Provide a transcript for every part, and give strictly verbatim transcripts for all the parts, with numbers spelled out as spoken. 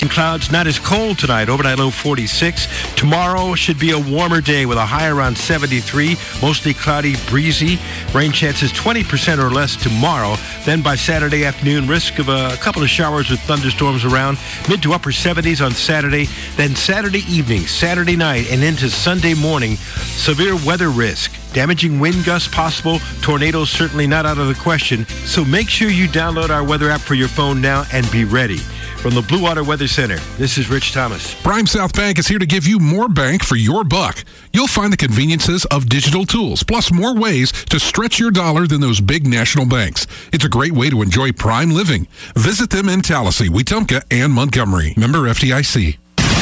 Clouds, not as cold tonight. Overnight low forty-six. Tomorrow should be a warmer day with a high around seventy-three. Mostly cloudy, breezy. Rain chances twenty percent or less tomorrow. Then by Saturday afternoon, risk of a couple of showers with thunderstorms around. Mid to upper seventies on Saturday. Then Saturday evening, Saturday night, and into Sunday morning, severe weather risk. Damaging wind gusts possible. Tornadoes certainly not out of the question. So make sure you download our weather app for your phone now and be ready. From the Blue Water Weather Center, this is Rich Thomas. Prime South Bank is here to give you more bank for your buck. You'll find the conveniences of digital tools, plus more ways to stretch your dollar than those big national banks. It's a great way to enjoy prime living. Visit them in Tallahassee, Wetumpka, and Montgomery. Member F D I C.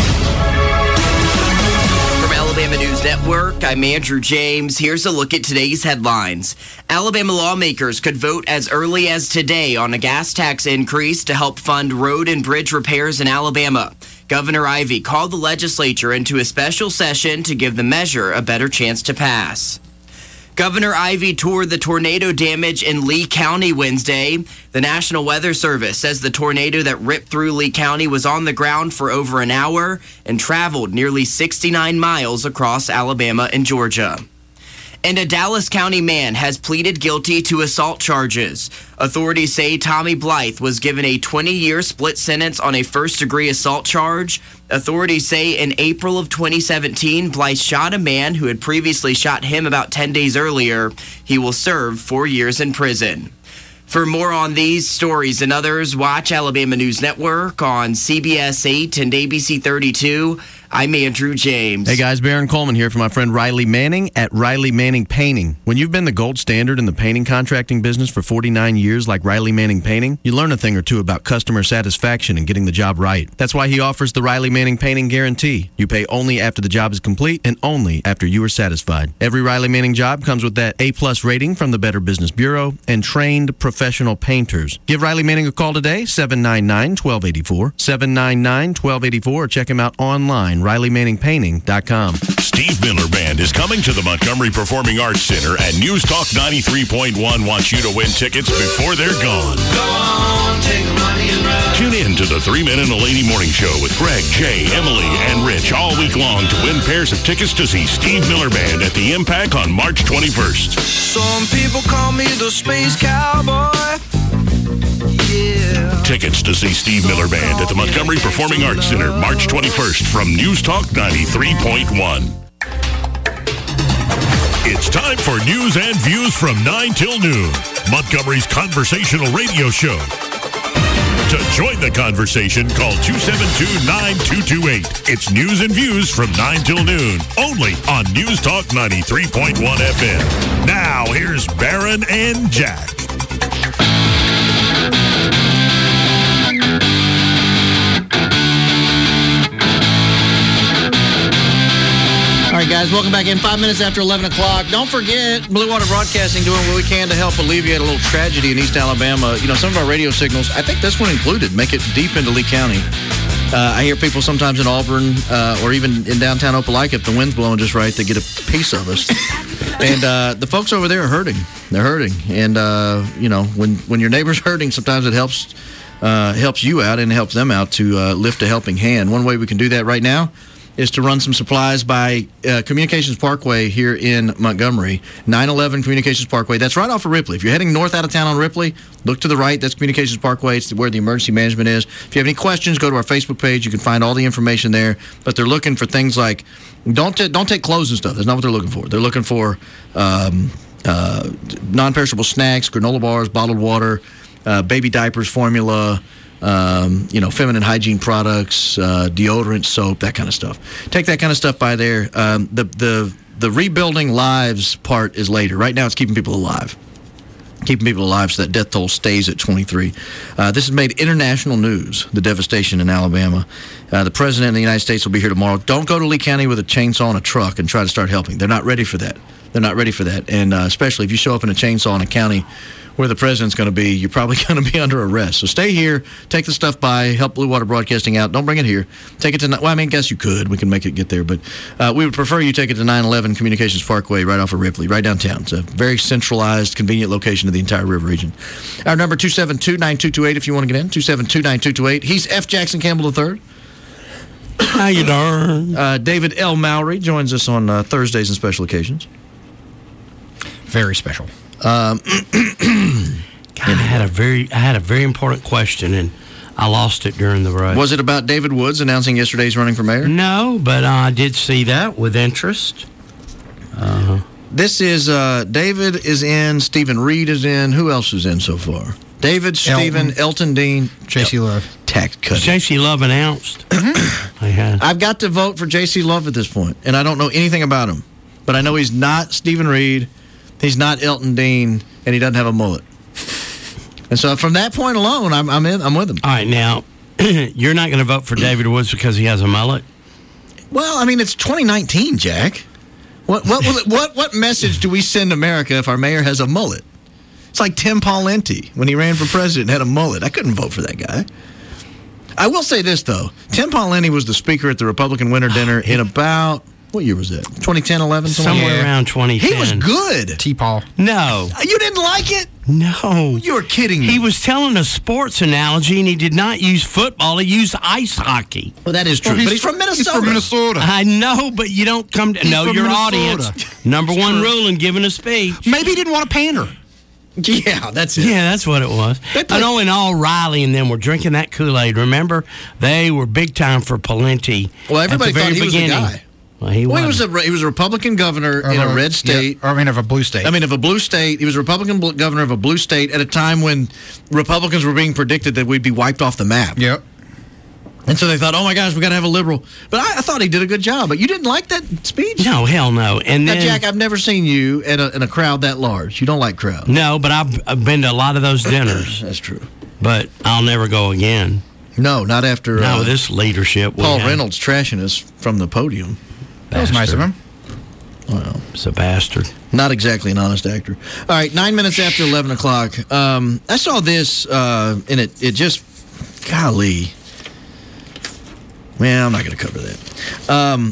Alabama News Network, I'm Andrew James. Here's a look at today's headlines. Alabama lawmakers could vote as early as today on a gas tax increase to help fund road and bridge repairs in Alabama. Governor Ivey called the legislature into a special session to give the measure a better chance to pass. Governor Ivey toured the tornado damage in Lee County Wednesday. The National Weather Service says the tornado that ripped through Lee County was on the ground for over an hour and traveled nearly sixty-nine miles across Alabama and Georgia. And a Dallas County man has pleaded guilty to assault charges. Authorities say Tommy Blythe was given a twenty-year split sentence on a first-degree assault charge. Authorities say in April of twenty seventeen, Blythe shot a man who had previously shot him about ten days earlier. He will serve four years in prison. For more on these stories and others, watch Alabama News Network on C B S eight and A B C thirty-two. I'm Andrew James. Hey guys, Baron Coleman here for my friend Riley Manning at Riley Manning Painting. When you've been the gold standard in the painting contracting business for forty-nine years like Riley Manning Painting, you learn a thing or two about customer satisfaction and getting the job right. That's why he offers the Riley Manning Painting Guarantee. You pay only after the job is complete and only after you are satisfied. Every Riley Manning job comes with that A-plus rating from the Better Business Bureau and trained professional painters. Give Riley Manning a call today, seven nine nine, one two eight four, seven nine nine, one two eight four, or check him out online, riley manning painting dot com. Steve Miller Band is coming to the Montgomery Performing Arts Center, and News Talk ninety-three point one wants you to win tickets before they're gone. Go on, take the money and run. Tune in to the Three Men and a Lady Morning Show with Greg, Jay, Emily, and Rich all week long to win pairs of tickets to see Steve Miller Band at the Impact on March twenty-first. Some people call me the Space Cowboy. Yeah. Tickets to see Steve Miller Band at the Montgomery Performing Arts Center, March twenty-first from News Talk ninety-three point one. It's time for news and views from nine till noon, Montgomery's conversational radio show. To join the conversation, call two seven two, nine two two eight. It's news and views from nine till noon, only on News Talk ninety-three point one F M. Now, here's Baron and Jack. All right, guys, welcome back in. Five minutes after eleven o'clock. Don't forget, Blue Water Broadcasting doing what we can to help alleviate a little tragedy in East Alabama. You know, some of our radio signals, I think this one included, make it deep into Lee County. Uh, I hear people sometimes in Auburn uh, or even in downtown Opelika, if the wind's blowing just right, they get a piece of us. And uh, the folks over there are hurting. They're hurting. And, uh, you know, when, when your neighbor's hurting, sometimes it helps uh, helps you out and helps them out to uh, lift a helping hand. One way we can do that right now is to run some supplies by uh, Communications Parkway here in Montgomery, nine eleven Communications Parkway. That's right off of Ripley. If you're heading north out of town on Ripley, look to the right. That's Communications Parkway. It's where the emergency management is. If you have any questions, go to our Facebook page. You can find all the information there. But they're looking for things like, don't, t- don't take clothes and stuff. That's not what they're looking for. They're looking for um, uh, non-perishable snacks, granola bars, bottled water, uh, baby diapers, formula, Um, you know, feminine hygiene products, uh, deodorant, soap, that kind of stuff. Take that kind of stuff by there. Um, the the the rebuilding lives part is later. Right now, it's keeping people alive, keeping people alive, so that death toll stays at twenty-three. Uh, this has made international news. The devastation in Alabama. Uh, the president of the United States will be here tomorrow. Don't go to Lee County with a chainsaw and a truck and try to start helping. They're not ready for that. They're not ready for that, and uh, especially if you show up in a chainsaw in a county where the president's going to be, you're probably going to be under arrest. So stay here, take the stuff by, help Blue Water Broadcasting out. Don't bring it here. Take it to, well, I mean, I guess you could. We can make it get there. But uh, we would prefer you take it to nine eleven Communications Parkway right off of Ripley, right downtown. It's a very centralized, convenient location of the entire river region. Our number, two seven two, nine two two eight, if you want to get in, two seven two, nine two two eight. He's F. Jackson Campbell the third. How you doing? Uh, David L. Mowry joins us on uh, Thursdays and special occasions. Very special. Um, God, I had a very, I had a very important question, and I lost it during the race. Was it about David Woods announcing yesterday he's running for mayor? No, but uh, I did see that with interest. Uh-huh. This is uh, David is in, Stephen Reed is in. Who else is in so far? David, Stephen, Elton, Elton Dean, J C Love. Tax cut. J C Love announced. I had. I've got to vote for J C Love at this point, and I don't know anything about him, but I know he's not Stephen Reed, he's not Elton Dean, and he doesn't have a mullet. And so from that point alone, I'm I'm in. I'm with him. All right, now you're not going to vote for David Woods because he has a mullet. Well, I mean, it's twenty nineteen, Jack. What what what what, what message do we send America if our mayor has a mullet? It's like Tim Pawlenty when he ran for president and had a mullet. I couldn't vote for that guy. I will say this, though. Tim Pawlenty was the speaker at the Republican Winter Dinner in about, what year was that? twenty ten, eleven? Somewhere yeah. around twenty ten. He was good. T-Paul. No. You didn't like it? No. You were kidding me. He was telling a sports analogy, and he did not use football. He used ice hockey. Well, that is true. Well, he's but he's from Minnesota. He's from Minnesota. I know, but you don't come to He's know from your Minnesota. audience. Number It's one true. rule in giving a speech. Maybe he didn't want to pander. Yeah, that's it. Yeah, that's what it was. They I play- know, and all Riley and them were drinking that Kool-Aid. Remember, they were big time for Pawlenty. Well, everybody at the thought very he was the beginning. guy. Well, he, Well, he wasn't. was a he was a Republican governor Or in a of- red state. Yeah, or I mean, of a blue state. I mean, of a blue state. He was a Republican bl- governor of a blue state at a time when Republicans were being predicted that we'd be wiped off the map. Yep. And so they thought, oh my gosh, we got to have a liberal. But I, I thought he did a good job. But you didn't like that speech? No, hell no. And Now, then, Jack, I've never seen you in a, in a crowd that large. You don't like crowds. no, but I've, I've been to a lot of those dinners, That's true. but I'll never go again. No, not after Not uh, with this leadership. we Paul have. Reynolds trashing us from the podium. That was nice of him. Well, It's a bastard. not exactly an honest actor. All right, nine minutes after eleven o'clock. Um, I saw this, uh, and it, it just, golly. Well, I'm not going to cover that. Um,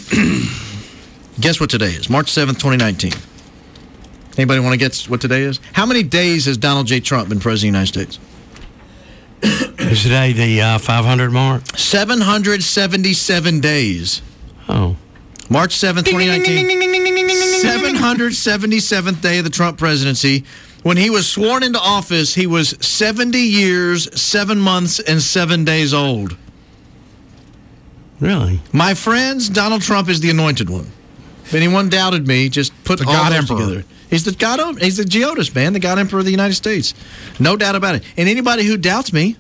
guess what today is? March seventh, twenty nineteen. Anybody want to guess what today is? How many days has Donald J. Trump been president of the United States? Is today the uh, five hundred mark? seven hundred seventy-seven days. Oh. March seventh, twenty nineteen. seven hundred seventy-seventh day of the Trump presidency. When he was sworn into office, he was seventy years, seven months, and seven days old. Really? My friends, Donald Trump is the anointed one. If anyone doubted me, just put The all God those Emperor. together. He's the God. He's the Geodis, man, the God Emperor of the United States. No doubt about it. And anybody who doubts me,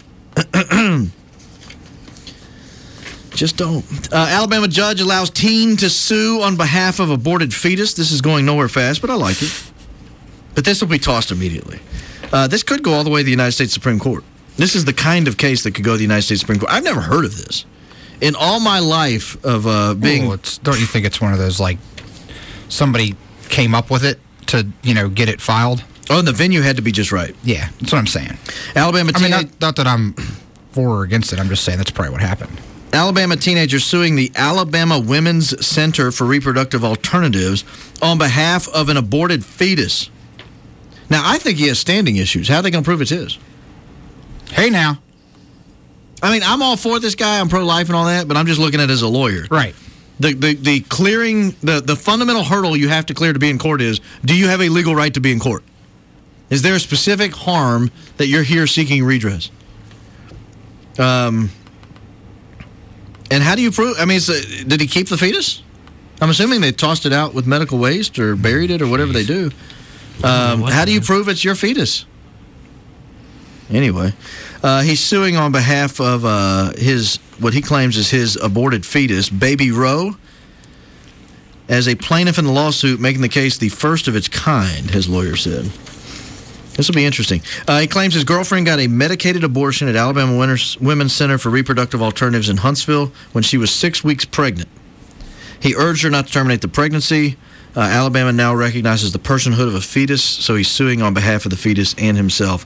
just don't. Uh, Alabama judge allows teen to sue on behalf of aborted fetus. This is going nowhere fast, but I like it. But this will be tossed immediately. Uh, this could go all the way to the United States Supreme Court. This is the kind of case that could go to the United States Supreme Court. I've never heard of this. In all my life of uh, being... Well, it's, don't you think it's one of those, like, somebody came up with it to, you know, get it filed? Oh, and the venue had to be just right. Yeah, that's what I'm saying. Alabama I mean, teenage- not, not that I'm for or against it. I'm just saying that's probably what happened. Alabama teenager suing the Alabama Women's Center for Reproductive Alternatives on behalf of an aborted fetus. Now, I think he has standing issues. How are they going to prove it's his? Hey, now. I mean, I'm all for this guy. I'm pro-life and all that, but I'm just looking at it as a lawyer. Right. The, the, the clearing, the, the fundamental hurdle you have to clear to be in court is, do you have a legal right to be in court? Is there a specific harm that you're here seeking redress? Um, and how do you prove? I mean, it's a, did he keep the fetus? I'm assuming they tossed it out with medical waste or buried it or whatever they do. Um, how do you prove it's your fetus? Anyway, uh, he's suing on behalf of uh, his, what he claims is his aborted fetus, Baby Roe, as a plaintiff in the lawsuit, making the case the first of its kind, his lawyer said. This will be interesting. Uh, he claims his girlfriend got a medicated abortion at Alabama Women's Center for Reproductive Alternatives in Huntsville when she was six weeks pregnant. He urged her not to terminate the pregnancy, Uh, Alabama now recognizes the personhood of a fetus, so he's suing on behalf of the fetus and himself.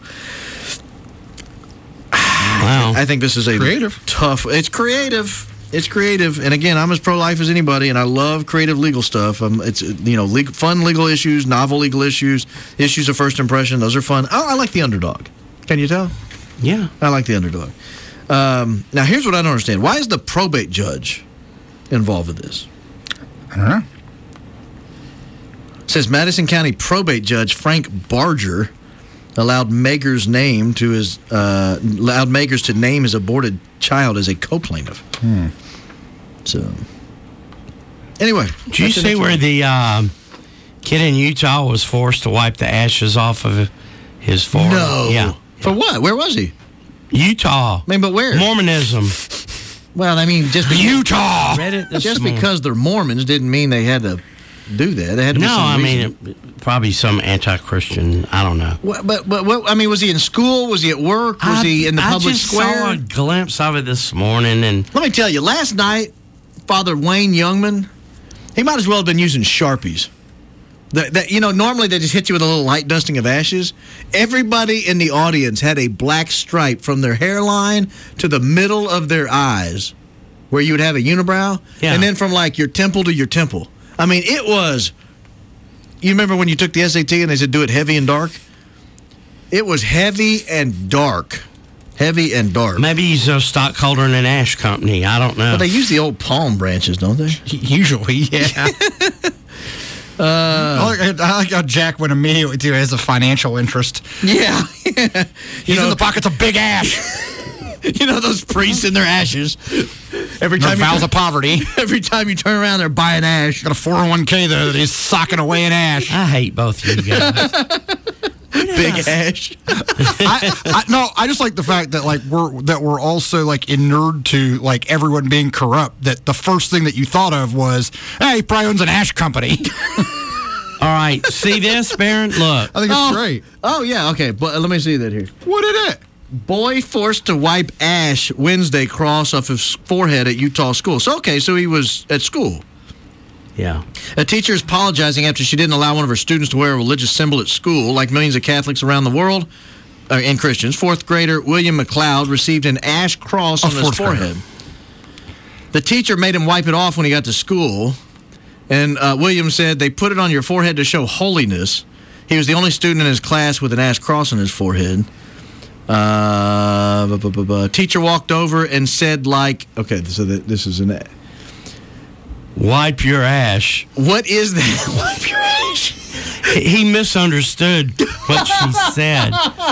Wow. I think this is a Creative. tough. It's creative. It's creative. And again, I'm as pro-life as anybody, and I love creative legal stuff. Um, it's, you know, legal, fun legal issues, novel legal issues, issues of first impression. Those are fun. I, I like the underdog. Can you tell? Yeah. I like the underdog. Um, now, here's what I don't understand. Why is the probate judge involved with this? I don't know. It says Madison County probate judge Frank Barger allowed Magers name to his uh, allowed Magers to name his aborted child as a co-plaintiff. Hmm. So, anyway, Did you see where the um, kid in Utah was forced to wipe the ashes off of his forehead? No. Yeah. For what? Where was he? Utah. I mean, but where? Mormonism. Well, I mean, just because, Utah. Read it this just morning. because they're Mormons didn't mean they had to do that. They had to. No, be some I reason. mean it, probably some anti-Christian. I don't know. What, but but what, I mean, was he in school? Was he at work? Was I, he in the I public just square? saw a glimpse of it this morning, and Let me tell you, last night, Father Wayne Youngman, he might as well have been using Sharpies. That, that, you know, normally they just hit you with a little light dusting of ashes. Everybody in the audience had a black stripe from their hairline to the middle of their eyes, where you would have a unibrow, Yeah. and then from like your temple to your temple. I mean, it was. You remember when you took the S A T and they said do it heavy and dark? It was heavy and dark. Heavy and dark. maybe he's a stockholder in an ash company. I don't know. But they use the old palm branches, don't they? Usually, yeah. uh, I, like, I like how Jack went immediately to as a financial interest. Yeah. He's in the pockets of Big Ash. You know those priests in their ashes. Every Their time vows you of poverty. every time you turn around, they're buying ash. Got a four oh one k there that he's socking away in ash. I hate both of you guys. Big ash. I, I, no, I just like the fact that like we're that we're also like inured to like everyone being corrupt. That the first thing that you thought of was, hey, he probably owns an ash company. All right, see this, Barron? Look. I think it's Oh. great. Oh yeah, okay. But let me see that here. What is it? Boy forced to wipe ash Wednesday cross off his forehead at Utah school. So okay, so he was at school. Yeah. A teacher is apologizing after she didn't allow one of her students to wear a religious symbol at school, like millions of Catholics around the world, uh, and Christians. Fourth grader William McLeod received an ash cross Oh, on his fourth grader. forehead. The teacher made him wipe it off when he got to school, and uh, William said, they put it on your forehead to show holiness. He was the only student in his class with an ash cross on his forehead. Uh, bu- bu- bu- bu- teacher walked over and said, like, okay, so th- this is an... Wipe your ash. What is that? Wipe your ash. He misunderstood what she said.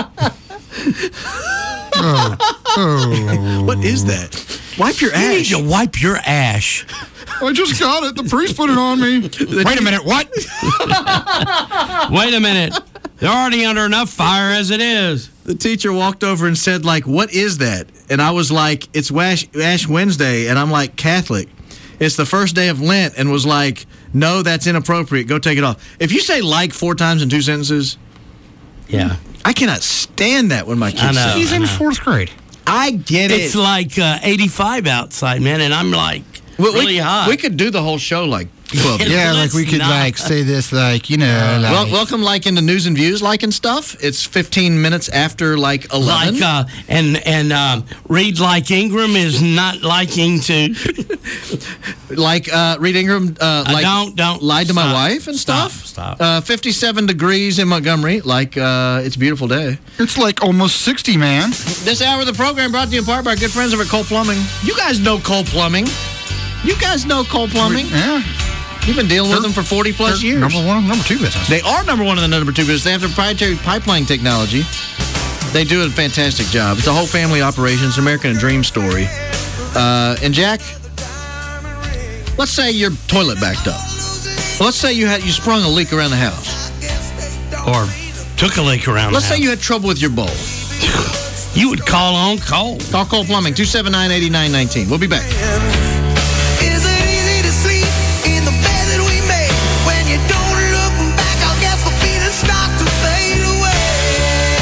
Oh, oh. What is that? Wipe your You need ash. to wipe your ash. I just got it. The priest put it on me. Wait a minute. What? Wait a minute. They're already under enough fire as it is. The teacher walked over and said, like, what is that? And I was like, it's Ash, Ash Wednesday. And I'm like, Catholic. It's the first day of Lent. And was like, no, that's inappropriate. Go take it off. If you say like four times in two sentences, Yeah. I cannot stand that when my kids I know. say He's that. in fourth grade. I get It's it. like uh, eighty-five outside, man, and I'm like We- we, really hot. we could do the whole show like twelve Yeah. years. Yeah, like Let's we could not. like say this, like you know, like, Well, welcome, like, into News and Views, like, and stuff. It's fifteen minutes after, like, eleven. like uh, and and um, Reed like Ingram is not liking to. Like, uh, Reed Ingram, uh, I like, don't don't lied to my stop. wife and Stop, stuff. Stop. Uh, fifty-seven degrees in Montgomery. Like, uh, it's a beautiful day. it's like almost sixty, man. This hour of the program brought to you in part by our good friends over at Cole Plumbing. You guys know Cole Plumbing. You guys know Cole Plumbing. Yeah, You've been dealing with them for forty plus They're years. Number one, number two business. They are number one in the number two business. They have proprietary pipeline technology. They do a fantastic job. It's a whole family operation. It's an American dream story. Uh, and Jack, let's say your toilet backed up. Let's say you had you sprung a leak around the house. Or took a leak around. Let's the say you had trouble with your bowl. house. you would call on Cole. Call Cole Plumbing, two seven nine, eight nine one nine. We'll be back. Is it easy to sleep in the bed that we made? When you don't look back, I guess the feeling starts to fade away.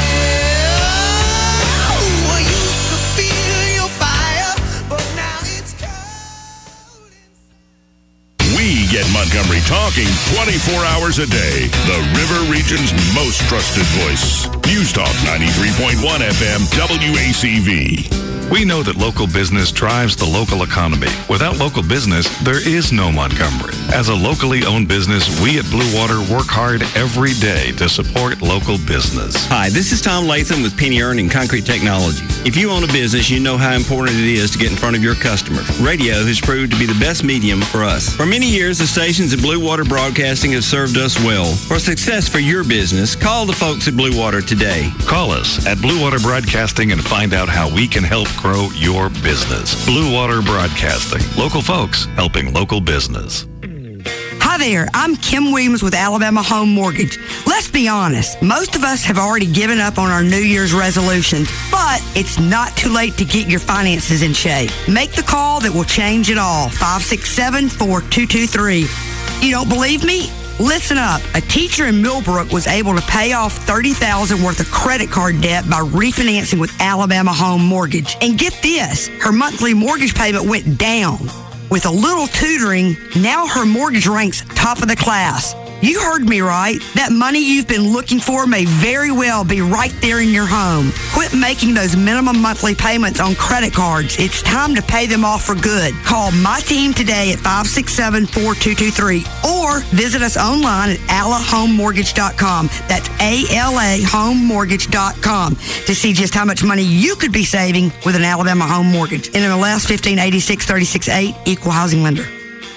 Oh, I used to feel your fire, but now it's cold. We get money Montgomery talking twenty-four hours a day. The River Region's most trusted voice. News Talk ninety-three point one F M W A C V. We know that local business drives the local economy. Without local business, there is no Montgomery. As a locally owned business, we at Blue Water work hard every day to support local business. Hi, this is Tom Latham with Penny Earn and Concrete Technology. If you own a business, you know how important it is to get in front of your customers. Radio has proved to be the best medium for us. For many years, the stations at Blue Water Broadcasting have served us well. For success for your business, call the folks at Blue Water today. Call us at Blue Water Broadcasting and find out how we can help grow your business. Blue Water Broadcasting. Local folks helping local business. Hi there, I'm Kim Williams with Alabama Home Mortgage. Let's be honest, most of us have already given up on our New Year's resolutions, but it's not too late to get your finances in shape. Make the call that will change it all. five six seven, four two two three. You don't believe me? Listen up. A teacher in Millbrook was able to pay off thirty thousand dollars worth of credit card debt by refinancing with Alabama Home Mortgage. And get this, her monthly mortgage payment went down. With a little tutoring, now her mortgage ranks top of the class. You heard me right. That money you've been looking for may very well be right there in your home. Quit making those minimum monthly payments on credit cards. It's time to pay them off for good. Call my team today at five six seven, four two two three or visit us online at ala home mortgage dot com. That's A L A home mortgage dot com to see just how much money you could be saving with an Alabama Home Mortgage. N M L S fifteen eighty-six thirty-six eight, Equal Housing Lender.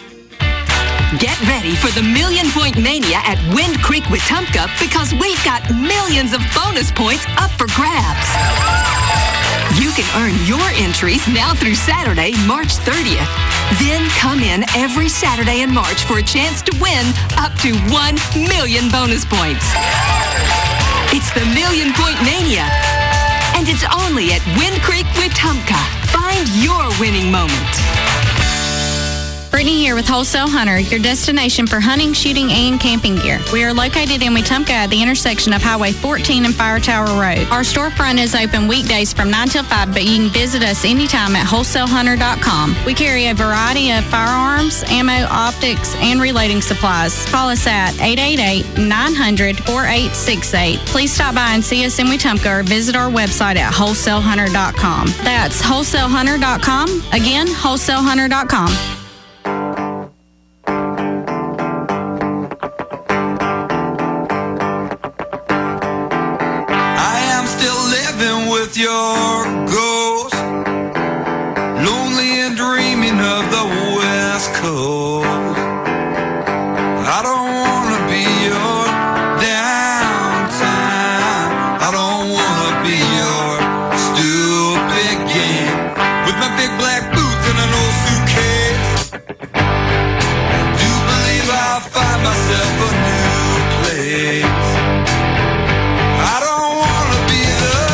Get ready for the Million Point Mania at Wind Creek Wetumpka because we've got millions of bonus points up for grabs. You can earn your entries now through Saturday, March thirtieth. Then come in every Saturday in March for a chance to win up to one million bonus points. It's the Million Point Mania, and it's only at Wind Creek Wetumpka. Find your winning moment. Brittany here with Wholesale Hunter, your destination for hunting, shooting, and camping gear. We are located in Wetumpka at the intersection of Highway fourteen and Fire Tower Road. Our storefront is open weekdays from nine till five, but you can visit us anytime at wholesale hunter dot com. We carry a variety of firearms, ammo, optics, and reloading supplies. Call us at eight eight eight, nine hundred, four eight six eight. Please stop by and see us in Wetumpka or visit our website at wholesale hunter dot com. That's wholesale hunter dot com. Again, wholesale hunter dot com. Your ghost, lonely and dreaming of the West Coast. I don't wanna be your downtime. I don't wanna be your stupid game with my big black boots and an old suitcase. I do believe I'll find myself a new place. I don't wanna be the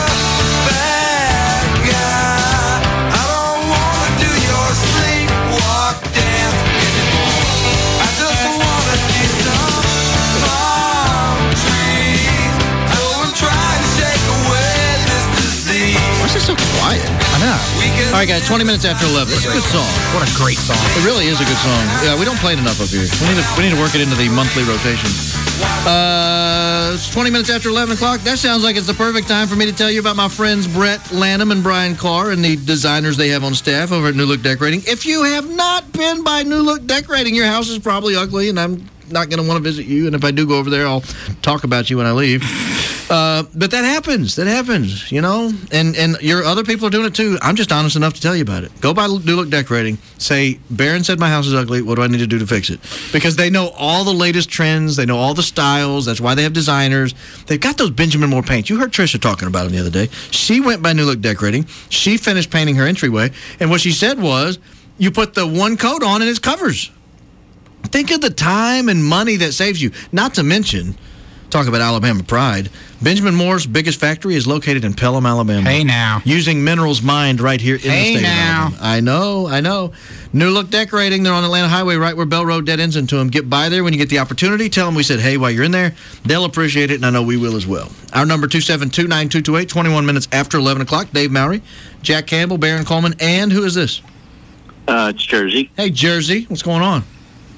so quiet. I know. All right, guys, twenty minutes after eleven. It's a good song. What a great song. It really is a good song. Yeah, we don't play it enough up here. We need to, we need to work it into the monthly rotation. Uh, it's twenty minutes after eleven o'clock. That sounds like it's the perfect time for me to tell you about my friends Brett Lanham and Brian Carr and the designers they have on staff over at New Look Decorating. If you have not been by New Look Decorating, your house is probably ugly, and I'm not going to want to visit you. And if I do go over there, I'll talk about you when I leave. Uh, but that happens. That happens, you know? And and your other people are doing it too. I'm just honest enough to tell you about it. Go by New Look Decorating. Say, Barron said my house is ugly. What do I need to do to fix it? Because they know all the latest trends. They know all the styles. That's why they have designers. They've got those Benjamin Moore paints. You heard Trisha talking about them the other day. She went by New Look Decorating. She finished painting her entryway. And what she said was, you put the one coat on and it covers. Think of the time and money that saves you. Not to mention, talk about Alabama pride, Benjamin Moore's biggest factory is located in Pelham, Alabama. Hey, now. Using Minerals Mined right here in hey the state now. of Alabama. I know, I know. New Look Decorating, they're on Atlanta Highway right where Bell Road dead ends into them. Get by there when you get the opportunity. Tell them we said, hey, while you're in there. They'll appreciate it, and I know we will as well. Our number, two seven two, nine two two eight, twenty-one minutes after eleven o'clock. Dave Mowry, Jack Campbell, Barron Coleman, and who is this? Uh, it's Jersey. Hey, Jersey. What's going on?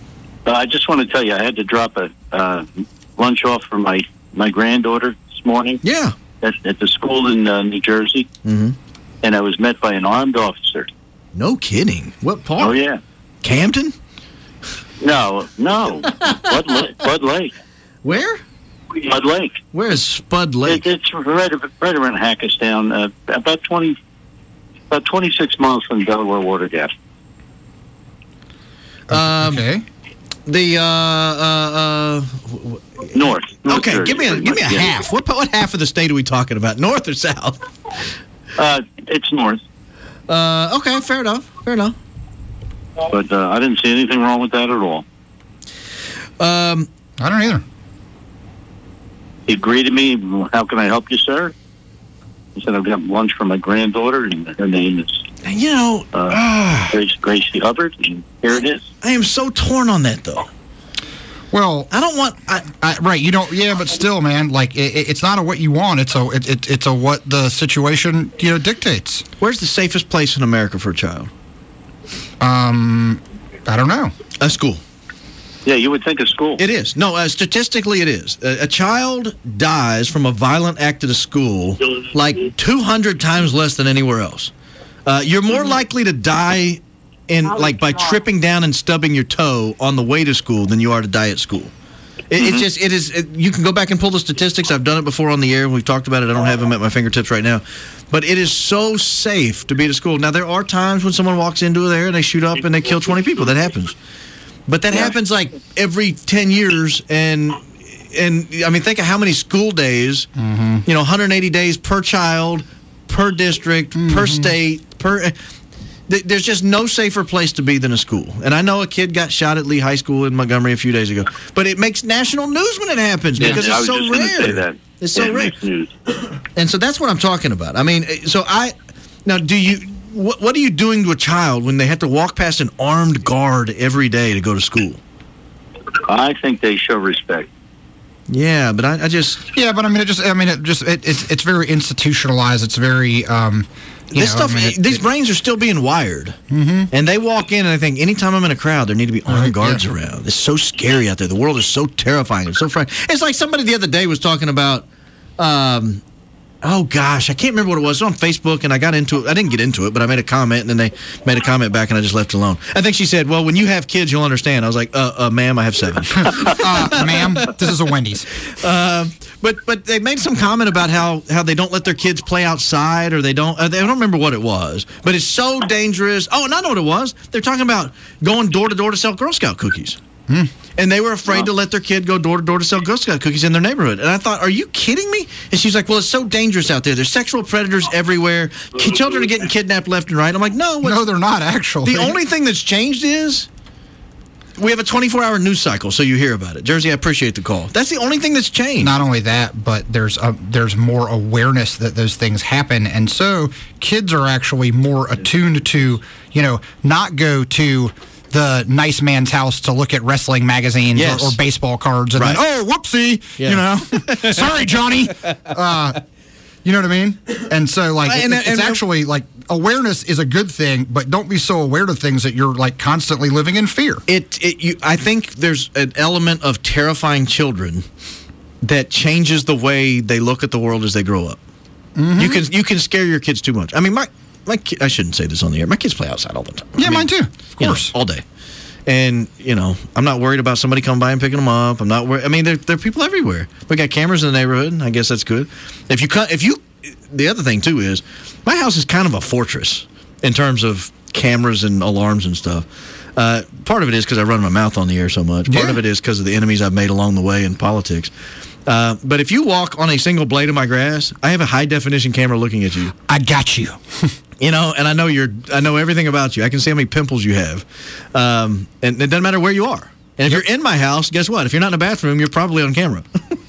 Uh, I just want to tell you, I had to drop a uh, lunch off for my, my granddaughter this morning. Yeah. At, at the school in uh, New Jersey. Mm-hmm. And I was met by an armed officer. No kidding. What part? Oh, yeah. Camden? No, no. Bud, Lake, Bud Lake. Where? Bud Lake. Where is Spud Lake? It, it's right, right around Hackettstown, uh, about twenty, about twenty-six miles from Delaware Water Gap. Um, okay. The uh, uh, uh, north. north okay, Jersey, give me a give me a yeah. half. What what half of the state are we talking about? North or south? Uh, it's north. Uh, okay, fair enough. Fair enough. But uh, I didn't see anything wrong with that at all. Um, I don't either. He greeted me. How can I help you, sir? He said, I've got lunch for my granddaughter, and her name is you know uh, Grace, Gracie Hubbard, and here it is. I am so torn on that, though. Well, I don't want. I, I, right, you don't. Yeah, but still, man, like it, it's not a what you want. It's a it, it, it's a what the situation you know dictates. Where's the safest place in America for a child? Um, I don't know. A school. Yeah, you would think a school. It is. No, uh, statistically, it is. A, a child dies from a violent act at a school like two hundred times less than anywhere else. Uh, you're more likely to die in like by tripping down and stubbing your toe on the way to school than you are to die at school. It, mm-hmm. It's just it is. It, you can go back and pull the statistics. I've done it before on the air. We've talked about it. I don't have them at my fingertips right now, but it is so safe to be at a school. Now there are times when someone walks into there and they shoot up and they kill twenty people. That happens. But that yeah. happens like every ten years, and and I mean, think of how many school days, mm-hmm. you know, one hundred eighty days per child, per district, mm-hmm. per state, per. Th- there's just no safer place to be than a school. And I know a kid got shot at Lee High School in Montgomery a few days ago, but it makes national news when it happens because yeah, it's so rare. Say that. It's so yeah, rare. It news. And so that's what I'm talking about. I mean, so I now do you. What, what are you doing to a child when they have to walk past an armed guard every day to go to school? I think they show respect. Yeah, but I, I just yeah, but I mean, it just I mean, it just it, it's it's very institutionalized. It's very um, you this know, stuff. I mean, it, these it, brains are still being wired, mm-hmm. and they walk in and I think anytime I'm in a crowd, there need to be armed right, guards yeah. around. It's so scary out there. The world is so terrifying. It's so frightening. It's like somebody the other day was talking about. Um, Oh, gosh, I can't remember what it was. It was on Facebook, and I got into it. I didn't get into it, but I made a comment, and then they made a comment back, and I just left it alone. I think she said, well, when you have kids, you'll understand. I was like, uh, uh ma'am, I have seven. uh, ma'am, this is a Wendy's. Uh, but but they made some comment about how, how they don't let their kids play outside, or they don't, uh, they don't remember what it was. But it's so dangerous. Oh, and I know what it was. They're talking about going door to door to sell Girl Scout cookies. Hmm. And they were afraid wow. to let their kid go door to door to sell Girl Scout cookies in their neighborhood. And I thought, are you kidding me? And she's like, well, it's so dangerous out there. There's sexual predators everywhere. Children are getting kidnapped left and right. I'm like, no. No, they're not, actually. The only thing that's changed is we have a twenty-four hour news cycle, so you hear about it. Jersey, I appreciate the call. That's the only thing that's changed. Not only that, but there's a, there's more awareness that those things happen. And so kids are actually more attuned to, you know, not go to the nice man's house to look at wrestling magazines yes. or, or baseball cards and right. then, oh, whoopsie, yeah. you know, sorry, Johnny. Uh, you know what I mean? And so, like, and, it, and, it's and, actually, like, awareness is a good thing, but don't be so aware of things that you're, like, constantly living in fear. It, it you, I think there's an element of terrifying children that changes the way they look at the world as they grow up. Mm-hmm. You can you can scare your kids too much. I mean, my... My ki- I shouldn't say this on the air. My kids play outside all the time. Yeah, I mean, mine too. Of course, you know, all day. And you know, I'm not worried about somebody coming by and picking them up. I'm not worried. I mean, there there are people everywhere. We got cameras in the neighborhood. I guess that's good. If you cut, if you, the other thing too is, my house is kind of a fortress in terms of cameras and alarms and stuff. Uh, part of it is because I run my mouth on the air so much. Part yeah. of it is because of the enemies I've made along the way in politics. Uh, but if you walk on a single blade of my grass, I have a high definition camera looking at you. I got you. You know, and I know you're. I know everything about you. I can see how many pimples you have, um, and it doesn't matter where you are. And if you're in my house, guess what? If you're not in the bathroom, you're probably on camera.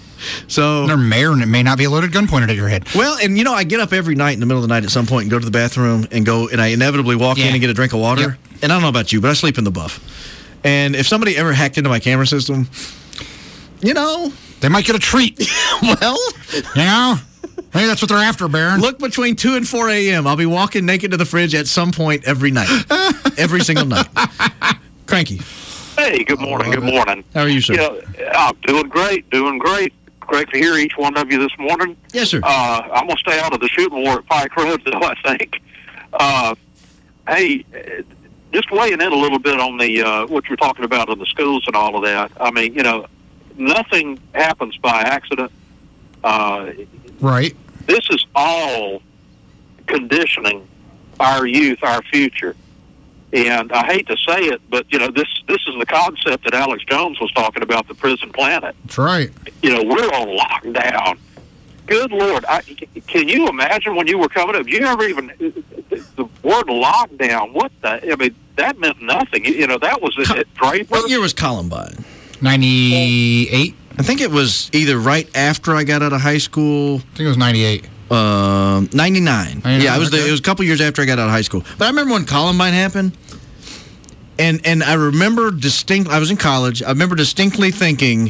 So there may or may not be a loaded gun pointed at your head. Well, and you know, I get up every night in the middle of the night at some point and go to the bathroom and go, and I inevitably walk yeah. in and get a drink of water. Yep. And I don't know about you, but I sleep in the buff. And if somebody ever hacked into my camera system, you know, they might get a treat. Well, you know. Hey, that's what they're after, Baron. Look, between two and four a.m., I'll be walking naked to the fridge at some point every night. Every single night. Cranky. Hey, good morning. Good morning. How are you, sir? Yeah, I'm doing great. Doing great. Great to hear each one of you this morning. Yes, sir. Uh, I'm gonna stay out of the shooting war at Pike Road, though. I think. Uh, hey, just weighing in a little bit on the uh, what you're talking about in the schools and all of that. I mean, you know, nothing happens by accident. Uh, right. This is all conditioning our youth, our future. And I hate to say it, but, you know, this this is the concept that Alex Jones was talking about, the prison planet. That's right. You know, we're on lockdown. Good Lord. I, can you imagine when you were coming up? You never even, the word lockdown, what the, I mean, that meant nothing. You know, that was at Draper. What year was Columbine? ninety-eight? I think it was either right after I got out of high school. I think it was ninety-eight. Um, ninety-nine. ninety-nine. Yeah, it was, Okay. the, it was a couple years after I got out of high school. But I remember when Columbine happened, and and I remember distinct. I was in college. I remember distinctly thinking,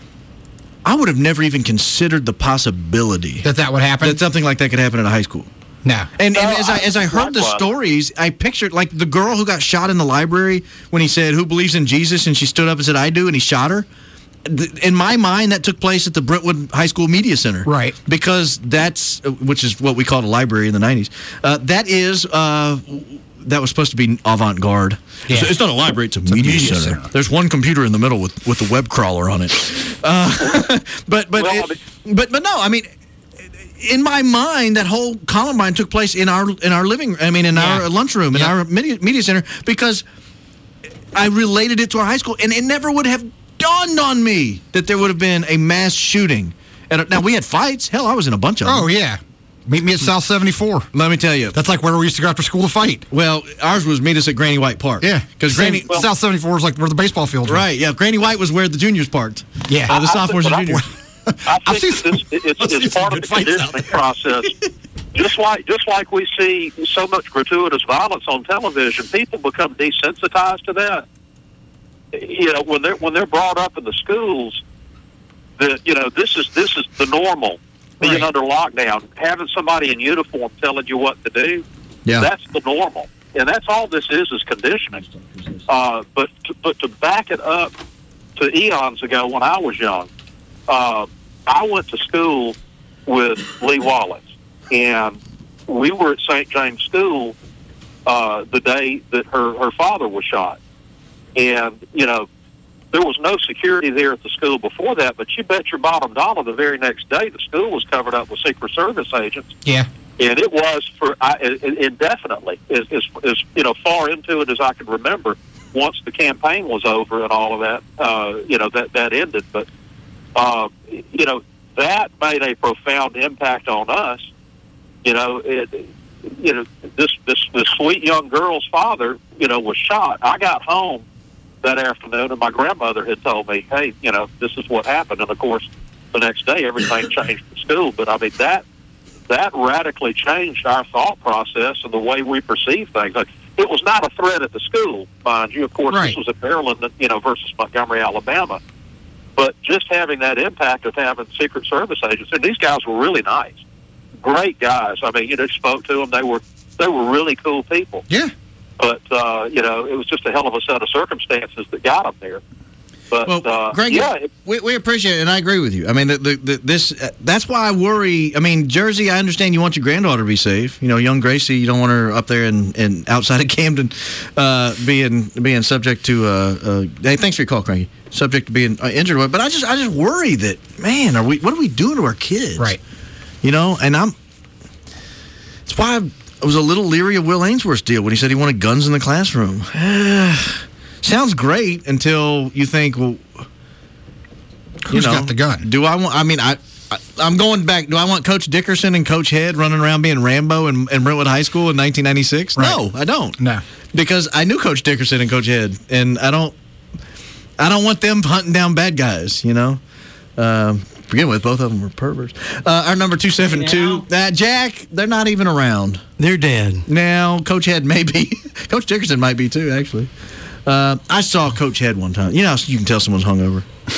I would have never even considered the possibility that that would happen. That something like that could happen at a high school. No. And, and as I as I heard the stories, I pictured like the girl who got shot in the library when he said, "Who believes in Jesus?" and she stood up and said, "I do," and he shot her. In my mind, that took place at the Brentwood High School Media Center. Right. Because that's, which is what we called a library in the nineties. Uh, that is, uh, that was supposed to be avant-garde. Yeah. So it's not a library, it's a, It's a media, media center. center. There's one computer in the middle with, with the web crawler on it. Uh, but, but, it, but, but no, I mean, in my mind, that whole Columbine took place in our, in our living, I mean, in Yeah. our lunchroom, in Yeah. our media, media center, because I related it to our high school, and it never would have dawned on me that there would have been a mass shooting. And now, we had fights. Hell, I was in a bunch of them. Oh, yeah. Meet me at South seventy-four. Let me tell you. That's like where we used to go after school to fight. Well, ours was meet us at Granny White Park. Yeah. Because Granny... Well, South seventy-four is like where the baseball fields were. Right, yeah. Granny White was where the juniors parked. Yeah. Uh, the I- I sophomores think- and juniors. I think this, it's, it's part of the conditioning process. Just like just like we see so much gratuitous violence on television, people become desensitized to that. You know, when they're when they're brought up in the schools, that you know this is this is the normal. Being Right. under lockdown, having somebody in uniform telling you what to do, Yeah. that's the normal, and that's all this is is conditioning. Uh, but to, but to back it up to eons ago when I was young, uh, I went to school with Lee Wallace, and we were at Saint James School uh, the day that her her father was shot. And, you know, there was no security there at the school before that, but you bet your bottom dollar the very next day the school was covered up with Secret Service agents. Yeah. And it was for I, indefinitely, as, as, as you know, far into it as I could remember. Once the campaign was over and all of that, uh, you know, that, that ended. But, uh, you know, that made a profound impact on us. You know, it, you know, this, this, this sweet young girl's father, you know, was shot. I got home that afternoon, and my grandmother had told me, hey, you know, this is what happened. And, of course, the next day, everything changed at school. But, I mean, that that radically changed our thought process and the way we perceive things. Like, it was not a threat at the school, mind you. Of course, Right. this was at Maryland, you know, versus Montgomery, Alabama. But just having that impact of having Secret Service agents, and these guys were really nice, great guys. I mean, you know, spoke to them. They were they were really cool people. Yeah. But, uh, you know, it was just a hell of a set of circumstances that got them there. But, Well, uh, Greg, yeah, it, we, we appreciate it, and I agree with you. I mean, the, the, the, this uh, that's why I worry. I mean, Jersey, I understand you want your granddaughter to be safe. You know, young Gracie, you don't want her up there and, and outside of Camden uh, being being subject to. Uh, uh, hey, thanks for your call, Cranky. Subject to being uh, injured. But I just I just worry that, man, are we? What are we doing to our kids? Right. You know, and I'm. That's why I, I was a little leery of Will Ainsworth's deal when he said he wanted guns in the classroom. Sounds great until you think, well, you Who's know, got the gun? Do I want? I mean, I, I I'm going back. Do I want Coach Dickerson and Coach Head running around being Rambo in, in Brentwood High School in nineteen ninety-six? Right. No, I don't. No. Because I knew Coach Dickerson and Coach Head, and I don't. I don't want them hunting down bad guys. You know. Um, to begin with, both of them were perverts. Uh, our number two seven two, uh, Jack. They're not even around. They're dead. Now, Coach Head may be. Coach Dickerson might be too, actually. Uh, I saw Coach Head one time. You know how you can tell someone's hungover?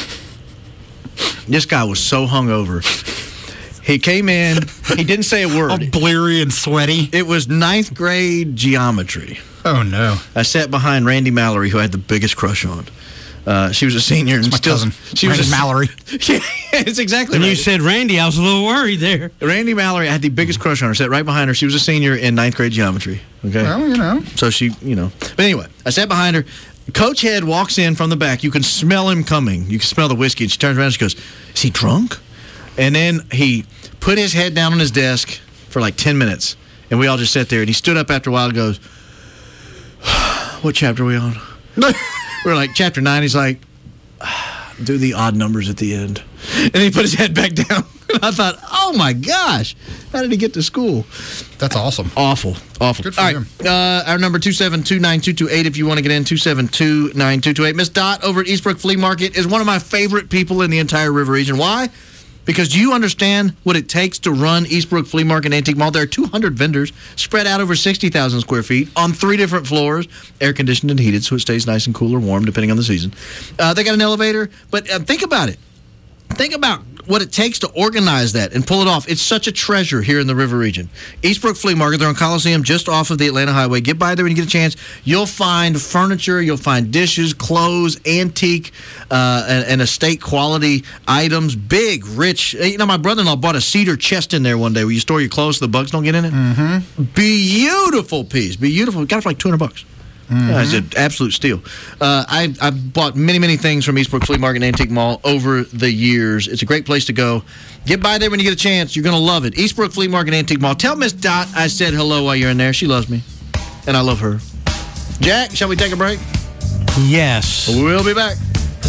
This guy was so hungover. He came in. He didn't say a word. All bleary and sweaty. It was ninth grade geometry. Oh, no. I sat behind Randy Mallory, who I had the biggest crush on. Uh, she was a senior. And my still, cousin, she Randy was a, Mallory. Yeah, it's exactly When right. you said Randy, I was a little worried there. Randy Mallory, I had the biggest crush on her. Sat right behind her. She was a senior in ninth grade geometry. Okay. Well, you know. So she, you know. But anyway, I sat behind her. Coach Head walks in from the back. You can smell him coming. You can smell the whiskey. And she turns around and she goes, "Is he drunk?" And then he put his head down on his desk for like ten minutes. And we all just sat there. And he stood up after a while and goes, "What chapter are we on?" We're like, chapter nine. He's like, "Do the odd numbers at the end." And he put his head back down. And I thought, oh my gosh, how did he get to school? That's awesome. Awful. Awful. Good for All right. him. Uh, our number two seven two, nine two two eight if you want to get in, two seven two, nine two two eight. Miss Dot over at Eastbrook Flea Market is one of my favorite people in the entire River region. Why? Because do you understand what it takes to run Eastbrook Flea Market and Antique Mall? There are two hundred vendors spread out over sixty thousand square feet on three different floors, air-conditioned and heated, so it stays nice and cool or warm, depending on the season. Uh, they got an elevator, but uh, think about it. Think about what it takes to organize that and pull it off. It's such a treasure here in the River region. Eastbrook Flea Market, they're on Coliseum just off of the Atlanta Highway. Get by there when you get a chance. You'll find furniture, you'll find dishes, clothes, antique, uh, and, and estate quality items. Big, rich. You know, my brother-in-law bought a cedar chest in there one day where you store your clothes so the bugs don't get in it. Mm-hmm. Beautiful piece. Beautiful. Got it for like two hundred bucks. Mm-hmm. Yeah, it's an absolute steal. Uh, I, I've bought many, many things from Eastbrook Flea Market and Antique Mall over the years. It's a great place to go. Get by there when you get a chance. You're going to love it. Eastbrook Flea Market and Antique Mall. Tell Miss Dot I said hello while you're in there. She loves me, and I love her. Jack, shall we take a break? Yes. We'll be back.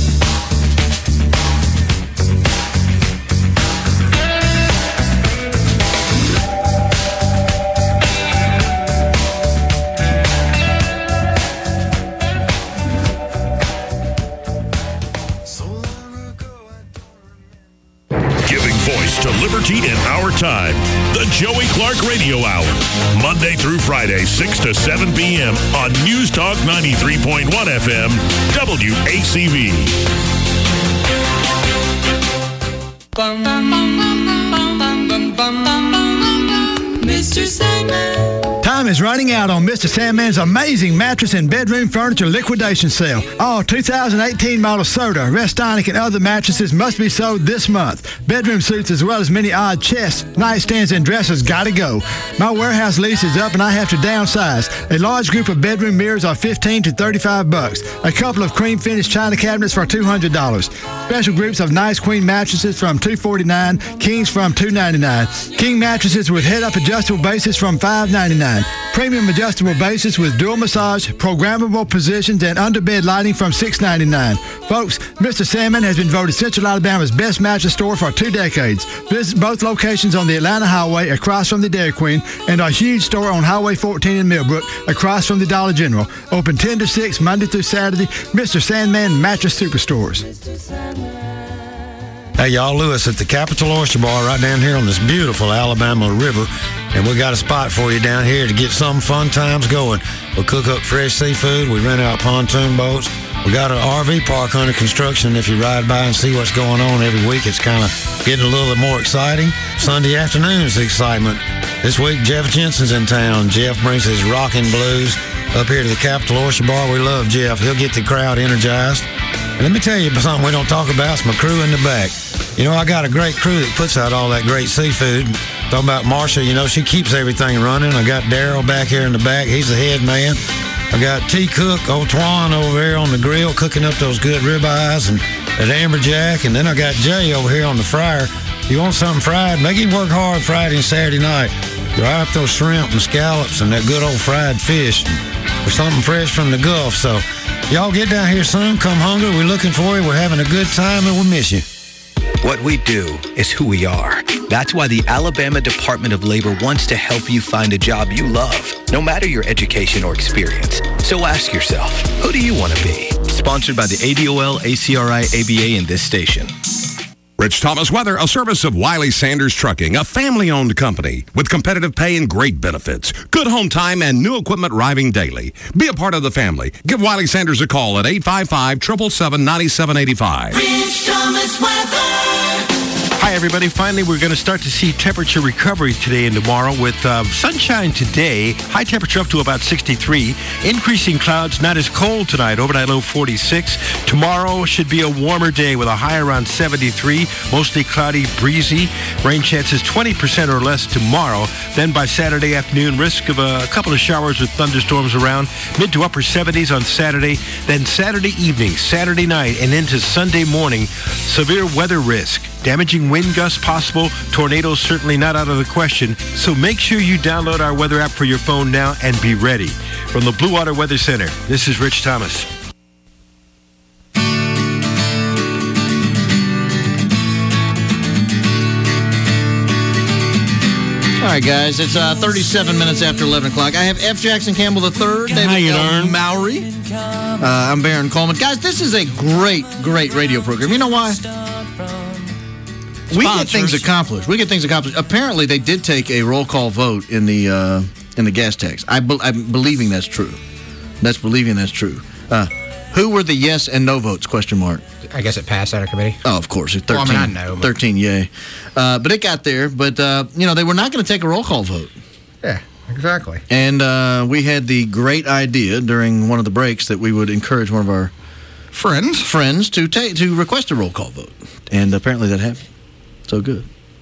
To liberty in our time. The Joey Clark Radio Hour. Monday through Friday, six to seven p.m. on News Talk ninety-three point one F M, W A C V. Mister Sandman. Time is running out on Mister Sandman's amazing mattress and bedroom furniture liquidation sale. All two thousand eighteen model Soda, Restonic, and other mattresses must be sold this month. Bedroom suites as well as many odd chests, nightstands, and dressers gotta go. My warehouse lease is up and I have to downsize. A large group of bedroom mirrors are fifteen to thirty-five bucks. A couple of cream finished china cabinets for two hundred dollars. Special groups of nice queen mattresses from two forty-nine, kings from two ninety-nine. King mattresses with head-up adjustable bases from five ninety-nine. Premium adjustable bases with dual massage, programmable positions, and underbed lighting from six ninety-nine. Folks, Mister Sandman has been voted Central Alabama's best mattress store for two decades. Visit both locations on the Atlanta Highway across from the Dairy Queen and our huge store on Highway fourteen in Millbrook across from the Dollar General. Open ten to six Monday through Saturday. Mister Sandman Mattress Superstores. Hey, y'all, Lewis at the Capitol Oyster Bar right down here on this beautiful Alabama River. And we got a spot for you down here to get some fun times going. We'll cook up fresh seafood. We rent out pontoon boats. We got an R V park under construction. If you ride by and see what's going on every week, it's kind of getting a little bit more exciting. Sunday afternoon's the excitement. This week, Jeff Jensen's in town. Jeff brings his rockin' blues up here to the Capitol Oyster Bar. We love Jeff. He'll get the crowd energized. And let me tell you something we don't talk about. It's my crew in the back. You know, I got a great crew that puts out all that great seafood. Talking about Marsha, you know, she keeps everything running. I got Daryl back here in the back. He's the head man. I got T. Cook, old Twan over here on the grill cooking up those good ribeyes and that amberjack. And then I got Jay over here on the fryer. You want something fried? Make him work hard Friday and Saturday night. Fry up those shrimp and scallops and that good old fried fish or something fresh from the Gulf. So y'all get down here soon. Come hungry. We're looking for you. We're having a good time and we miss you. What we do is who we are. That's why the Alabama Department of Labor wants to help you find a job you love, no matter your education or experience. So ask yourself, who do you want to be? Sponsored by the A D O L, A C R I, A B A, and this station. Rich Thomas Weather, a service of Wiley Sanders Trucking, a family-owned company with competitive pay and great benefits, good home time, and new equipment arriving daily. Be a part of the family. Give Wiley Sanders a call at eight five five, seven seven seven, nine seven eight five. Rich Thomas Weather. Hi, everybody. Finally, we're going to start to see temperature recovery today and tomorrow with uh, sunshine today. High temperature up to about sixty-three. Increasing clouds, not as cold tonight. Overnight low forty-six. Tomorrow should be a warmer day with a high around seventy-three. Mostly cloudy, breezy. Rain chances twenty percent or less tomorrow. Then by Saturday afternoon, risk of a couple of showers with thunderstorms around. Mid to upper seventies on Saturday. Then Saturday evening, Saturday night, and into Sunday morning, severe weather risk. Damaging wind gusts possible. Tornadoes certainly not out of the question. So make sure you download our weather app for your phone now and be ready. From the Blue Water Weather Center, this is Rich Thomas. All right, guys, it's uh, thirty-seven minutes after eleven o'clock. I have F. Jackson Campbell the third, David L. Mowry. Uh, I'm Baron Coleman. Guys, this is a great, great radio program. You know why? We get things accomplished. We get things accomplished. Apparently, they did take a roll call vote in the uh, in the gas tax. I be- I'm believing that's true. That's believing that's true. Uh, who were the yes and no votes? Question mark. I guess it passed out of committee. Oh, of course. thirteen, well, I mean, I know. But... thirteen, yay. Uh, but it got there. But, uh, you know, they were not going to take a roll call vote. Yeah, exactly. And uh, we had the great idea during one of the breaks that we would encourage one of our friends friends to ta- to request a roll call vote. And apparently that happened. So good.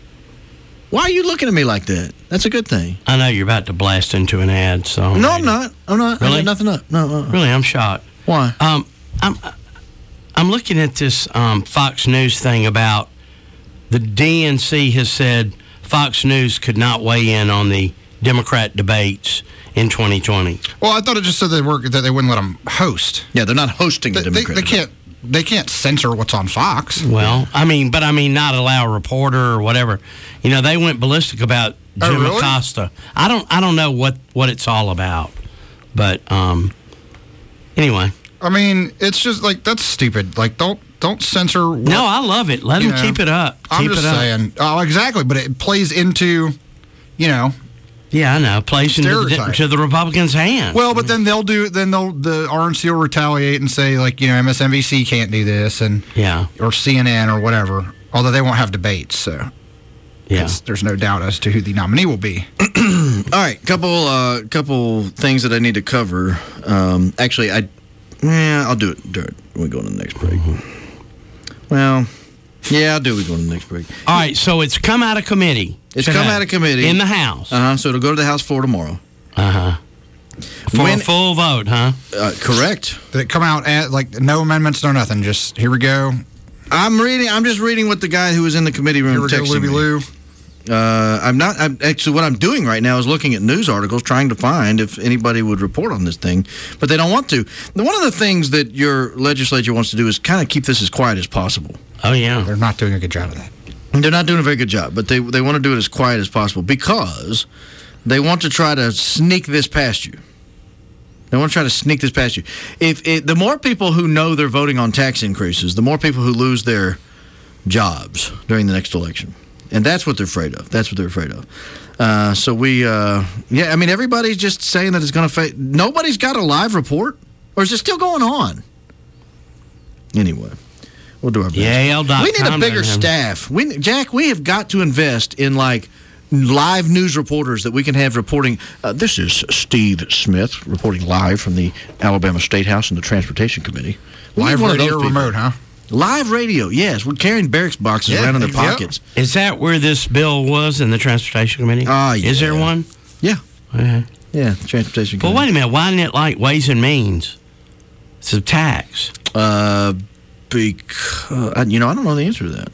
Why are you looking at me like that? That's a good thing. I know you're about to blast into an ad, so. No, I'm not. I'm not. Really? I got nothing up. No, uh-uh. Really, I'm shocked. Why? Um, I'm I'm looking at this um, Fox News thing about the D N C has said Fox News could not weigh in on the Democrat debates in twenty twenty. Well, I thought it just said they were that they wouldn't let them host. Yeah, they're not hosting they, the Democrat. They, they can't. They can't censor what's on Fox. Well, I mean, but I mean, not allow a reporter or whatever. You know, they went ballistic about Oh, Jim really? Acosta. I don't, I don't know what, what it's all about, but um, anyway. I mean, it's just like that's stupid. Like, don't don't censor. What, no, I love it. Let them know, keep it up. I'm keep just it up. saying. Oh, exactly. But it plays into, you know. Yeah, I know. Plays into the, Stereotype. to the Republicans' hands. Well, but then they'll do. Then they'll the R N C will retaliate and say like you know M S N B C can't do this and yeah, or C N N or whatever. Although they won't have debates, so yeah, there's no doubt as to who the nominee will be. All right, couple uh, couple things that I need to cover. Um, actually, I yeah, I'll do it. Do it when we go to the next break. Well, yeah, I'll do it. We go to the next break. All right, so it's come out of committee. It's today. come out of committee in the House. Uh huh. So it'll go to the House floor tomorrow. Uh huh. For When- a full vote, huh? Uh, correct. Did it come out at like no amendments, no nothing? Just here we go. I'm reading. I'm just reading what the guy who was in the committee room Here we go, texted Looby me. Loo. Uh, I'm not. I'm, actually, what I'm doing right now is looking at news articles, trying to find if anybody would report on this thing, but they don't want to. One of the things that your legislature wants to do is kind of keep this as quiet as possible. Oh yeah, they're not doing a good job of that. They're not doing a very good job, but they they want to do it as quiet as possible because they want to try to sneak this past you. They want to try to sneak this past you. If it, the more people who know they're voting on tax increases, the more people who lose their jobs during the next election. And that's what they're afraid of. That's what they're afraid of. Uh, so we, uh, yeah, I mean, everybody's just saying that it's going to fa- nobody's got a live report? Or is it still going on? Anyway, we'll do our best. Yeah, we need a bigger staff. We, Jack, we have got to invest in, like, live news reporters that we can have reporting. Uh, this is Steve Smith reporting live from the Alabama State House and the Transportation Committee. We Live need one of radio those people. remote, huh? Live radio, yes. We're carrying barracks boxes Yeah, around in their yep. pockets. Is that where this bill was in the Transportation Committee? Ah, yeah. Is there one? Yeah. Uh-huh. Yeah, Transportation Well, Committee. wait a minute. Why isn't it like Ways and Means? It's a tax. Uh, because, you know, I don't know the answer to that.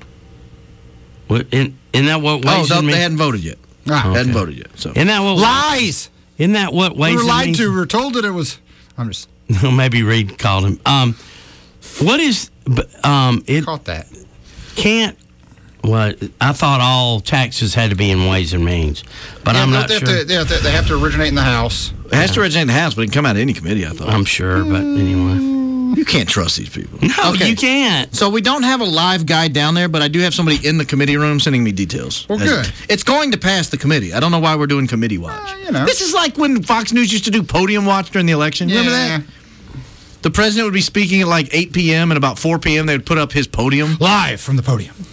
What, in, isn't that what Ways Oh, and they, Means? they hadn't voted yet. Ah, Hadn't okay. voted yet. So Isn't that what Lies. Isn't that what Ways We were and lied Means? to. We were told that it was. I'm just Maybe Reed called him. Um, what is but, um it caught that. can't? What I thought all taxes had to be in Ways and Means, but Yeah, I'm but not they sure. Have to, they, have to, they have to originate in the House. it has to originate in the House, but it can come out of any committee, I thought. I'm sure, but anyway. You can't trust these people. No, you can't. So we don't have a live guy down there, but I do have somebody in the committee room sending me details. Well, As- good. It's going to pass the committee. I don't know why we're doing committee watch. you know. This is like when Fox News used to do podium watch during the election. Remember Yeah. that? The president would be speaking at like eight p.m. and about four p.m. they would put up his podium. Live from the podium.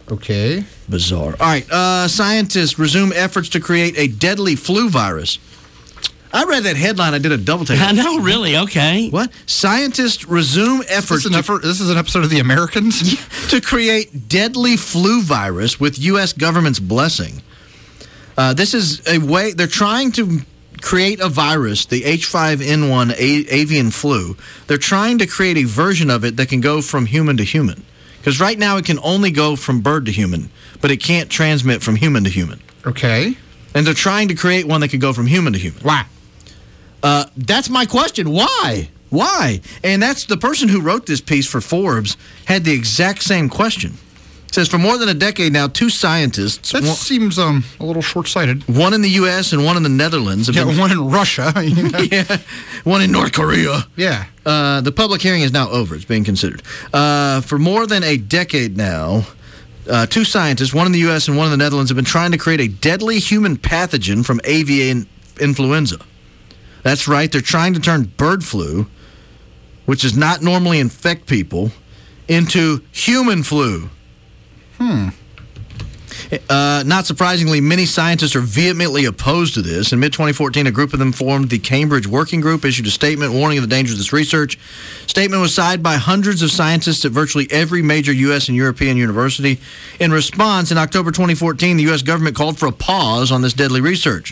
Okay. Bizarre. All right. Uh, scientists resume efforts to create a deadly flu virus. I read that headline. I did a double take. I know, really. Okay. What? Scientists resume efforts. This is an, effort, this is an episode of The Americans? to create deadly flu virus with U S government's blessing. Uh, this is a way, they're trying to create a virus, the H five N one a- avian flu. They're trying to create a version of it that can go from human to human. Because right now it can only go from bird to human, but it can't transmit from human to human. Okay. And they're trying to create one that can go from human to human. Why? Uh, that's my question. Why? Why? And that's the person who wrote this piece for Forbes had the exact same question. It says, for more than a decade now, two scientists... That one, seems um, a little short-sighted. One in the U S and one in the Netherlands. Have yeah, been, one in Russia. You know? yeah, one in North Korea. Yeah. Uh, the public hearing is now over. It's being considered. Uh, for more than a decade now, uh, two scientists, one in the U S and one in the Netherlands, have been trying to create a deadly human pathogen from avian influenza. That's right. They're trying to turn bird flu, which does not normally infect people, into human flu. Hmm. Uh, not surprisingly, many scientists are vehemently opposed to this. In mid twenty fourteen, a group of them formed the Cambridge Working Group, issued a statement warning of the dangers of this research. Statement was signed by hundreds of scientists at virtually every major U S and European university. In response, in October twenty fourteen, the U S government called for a pause on this deadly research.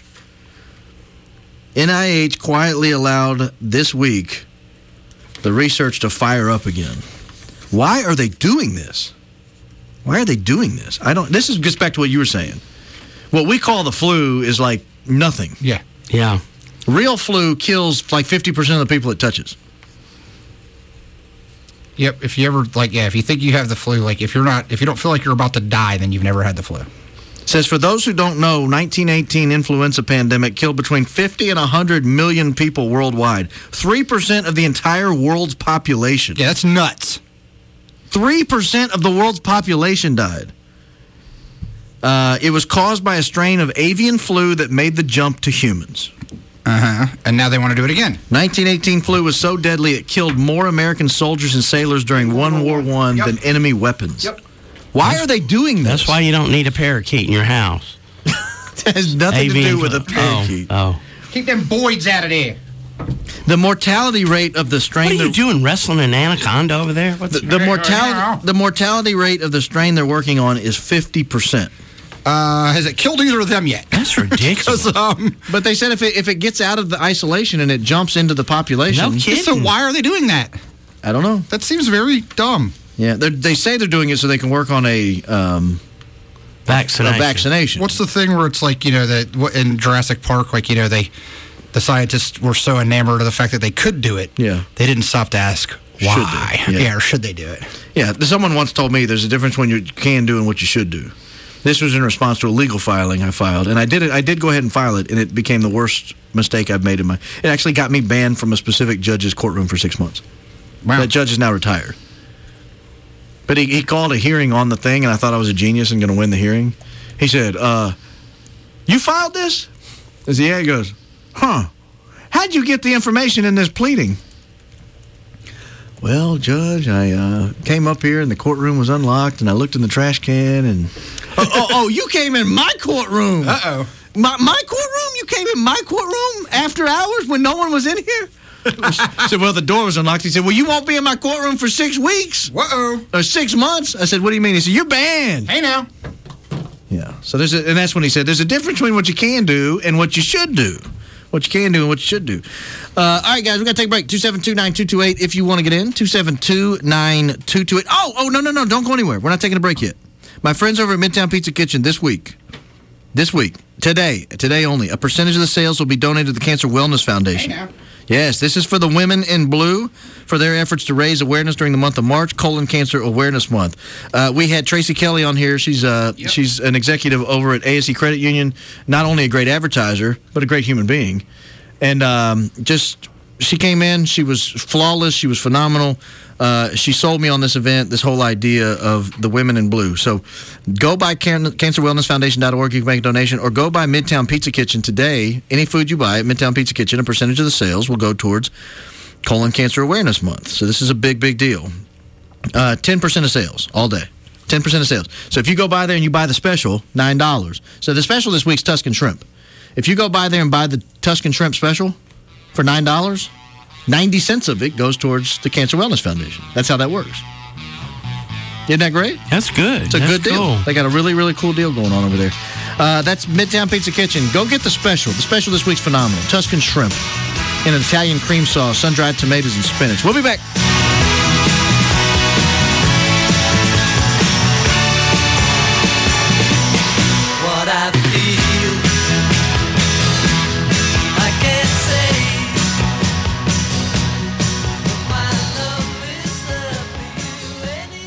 N I H quietly allowed this week the research to fire up again. Why are they doing this? Why are they doing this? I don't. This is, gets back to what you were saying. What we call the flu is like nothing. Yeah. Yeah. Real flu kills like fifty percent of the people it touches. Yep. If you ever, like, yeah, if you think you have the flu, like, if you're not, if you don't feel like you're about to die, then you've never had the flu. It says, for those who don't know, nineteen eighteen influenza pandemic killed between fifty and one hundred million people worldwide. three percent of the entire world's population. Yeah, that's nuts. three percent of the world's population died. Uh, it was caused by a strain of avian flu that made the jump to humans. Uh-huh. And now they want to do it again. nineteen eighteen flu was so deadly it killed more American soldiers and sailors during World War One yep. than enemy weapons. Yep. Why that's, are they doing this? That's why you don't need a parakeet in your house. It has nothing Avian to do with a flu. parakeet. Oh, oh. Keep them boys out of there. The mortality rate of the strain... What are you doing, wrestling an anaconda over there? What's the, the, mortality, the mortality rate of the strain they're working on is fifty percent. Uh, has it killed either of them yet? That's ridiculous. um, but they said if it, if it gets out of the isolation and it jumps into the population... No kidding. So why are they doing that? I don't know. That seems very dumb. Yeah, they say they're doing it so they can work on a... Um, vaccination. A vaccination. What's the thing where it's like, you know, that in Jurassic Park, like, you know, they... The scientists were so enamored of the fact that they could do it, yeah. they didn't stop to ask why. Should they? Yeah. yeah, or should they do it? Yeah, someone once told me there's a difference when you can do and what you should do. This was in response to a legal filing I filed, and I did it. I did go ahead and file it, and it became the worst mistake I've made in my... It actually got me banned from a specific judge's courtroom for six months. Wow. That judge is now retired. But he, he called a hearing on the thing, and I thought I was a genius and going to win the hearing. He said, uh, you filed this? I said, yeah. He goes, huh. How'd you get the information in this pleading? Well, Judge, I uh, came up here and the courtroom was unlocked, and I looked in the trash can, and... oh, oh, oh, you came in my courtroom. Uh-oh. My, my courtroom? You came in my courtroom after hours when no one was in here? I said, well, the door was unlocked. He said, well, you won't be in my courtroom for six weeks. Uh-oh. Or six months. I said, what do you mean? He said, you're banned. Hey, now. Yeah. So there's a, and that's when he said, there's a difference between what you can do and what you should do. What you can do and what you should do. Uh, all right, guys, we got to take a break. two seven two, nine two two eight if you want to get in. two seven two, nine two two eight. Oh, oh, no, no, no. Don't go anywhere. We're not taking a break yet. My friends over at Midtown Pizza Kitchen this week, this week, today, today only, a percentage of the sales will be donated to the Cancer Wellness Foundation. Hey now. Yes, this is for the Women in Blue for their efforts to raise awareness during the month of March, Colon Cancer Awareness Month. Uh, we had Tracy Kelly on here. She's uh, yep. she's an executive over at A S E Credit Union, not only a great advertiser, but a great human being. And um, just, she came in, she was flawless, she was phenomenal. Uh, she sold me on this event, this whole idea of the Women in Blue. So go by cancer wellness foundation dot org, you can make a donation, or go by Midtown Pizza Kitchen today. Any food you buy at Midtown Pizza Kitchen, a percentage of the sales will go towards Colon Cancer Awareness Month. So this is a big, big deal. Uh, ten percent of sales all day. ten percent of sales. So if you go by there and you buy the special, nine dollars. So the special this week's Tuscan Shrimp. If you go by there and buy the Tuscan Shrimp special for nine dollars, ninety cents of it goes towards the Cancer Wellness Foundation. That's how that works. Isn't that great? That's good. It's a That's good deal. cool. They got a really, really cool deal going on over there. Uh, that's Midtown Pizza Kitchen. Go get the special. The special this week's phenomenal. Tuscan Shrimp in an Italian cream sauce, sun-dried tomatoes, and spinach. We'll be back. What I feel, I can't say. My love is love you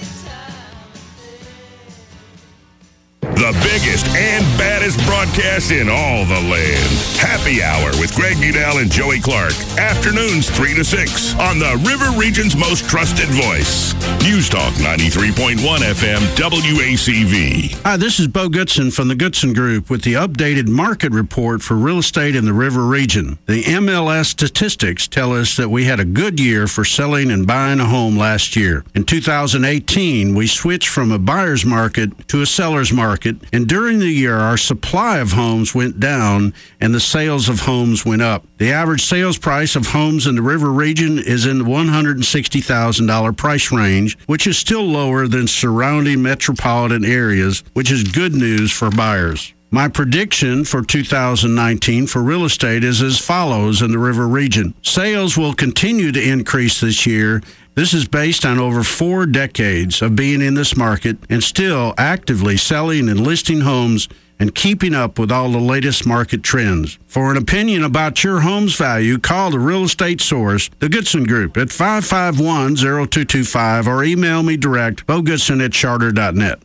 anytime. The biggest and baddest broadcast in all the land. Happy Hour with Greg Budell and Joey Clark. Afternoons three to six on the River Region's most trusted voice. News Talk ninety-three point one F M W A C V. Hi, this is Bo Goodson from the Goodson Group with the updated market report for real estate in the River Region. The M L S statistics tell us that we had a good year for selling and buying a home last year. In two thousand eighteen, we switched from a buyer's market to a seller's market, and during the year, our supply of homes went down and the sales of homes went up. The average sales price of homes in the River Region is in the one hundred sixty thousand dollars price range, which is still lower than surrounding metropolitan areas, which is good news for buyers. My prediction for two thousand nineteen for real estate is as follows in the River Region. Sales will continue to increase this year. This is based on over four decades of being in this market and still actively selling and listing homes and keeping up with all the latest market trends. For an opinion about your home's value, call the Real Estate Source, the Goodson Group, at five five one, zero two two five or email me direct, bogoodson at charter dot net.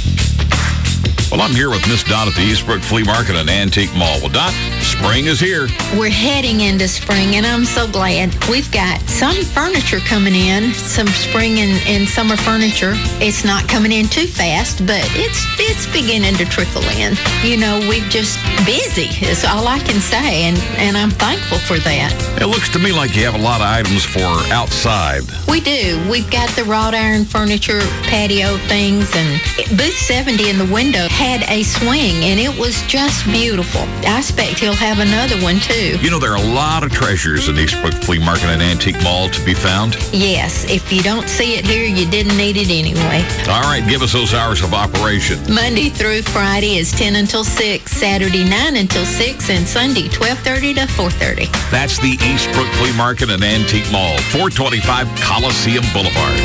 Well, I'm here with Miss Dot at the Eastbrook Flea Market and Antique Mall. Well, Dot, spring is here. We're heading into spring, and I'm so glad. We've got some furniture coming in, some spring and, and summer furniture. It's not coming in too fast, but it's it's beginning to trickle in. You know, we're just busy, is all I can say, and, and I'm thankful for that. It looks to me like you have a lot of items for outside. We do. We've got the wrought iron furniture, patio things, and booth seventy in the window had a swing, and it was just beautiful. I expect he'll have another one, too. You know, there are a lot of treasures in Eastbrook Flea Market and Antique Mall to be found. Yes, if you don't see it here, you didn't need it anyway. All right, give us those hours of operation. Monday through Friday is ten until six, Saturday nine until six, and Sunday twelve thirty to four thirty. That's the Eastbrook Flea Market and Antique Mall, four twenty-five Coliseum Boulevard.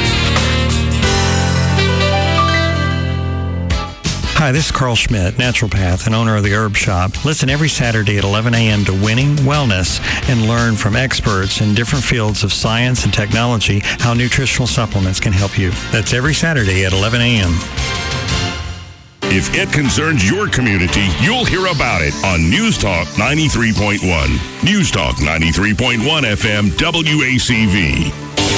Hi, this is Carl Schmidt, naturopath and owner of the Herb Shop. Listen every Saturday at eleven a.m. to Winning Wellness and learn from experts in different fields of science and technology how nutritional supplements can help you. That's every Saturday at eleven a.m. If it concerns your community, you'll hear about it on News Talk ninety-three point one. News Talk ninety-three point one F M W A C V.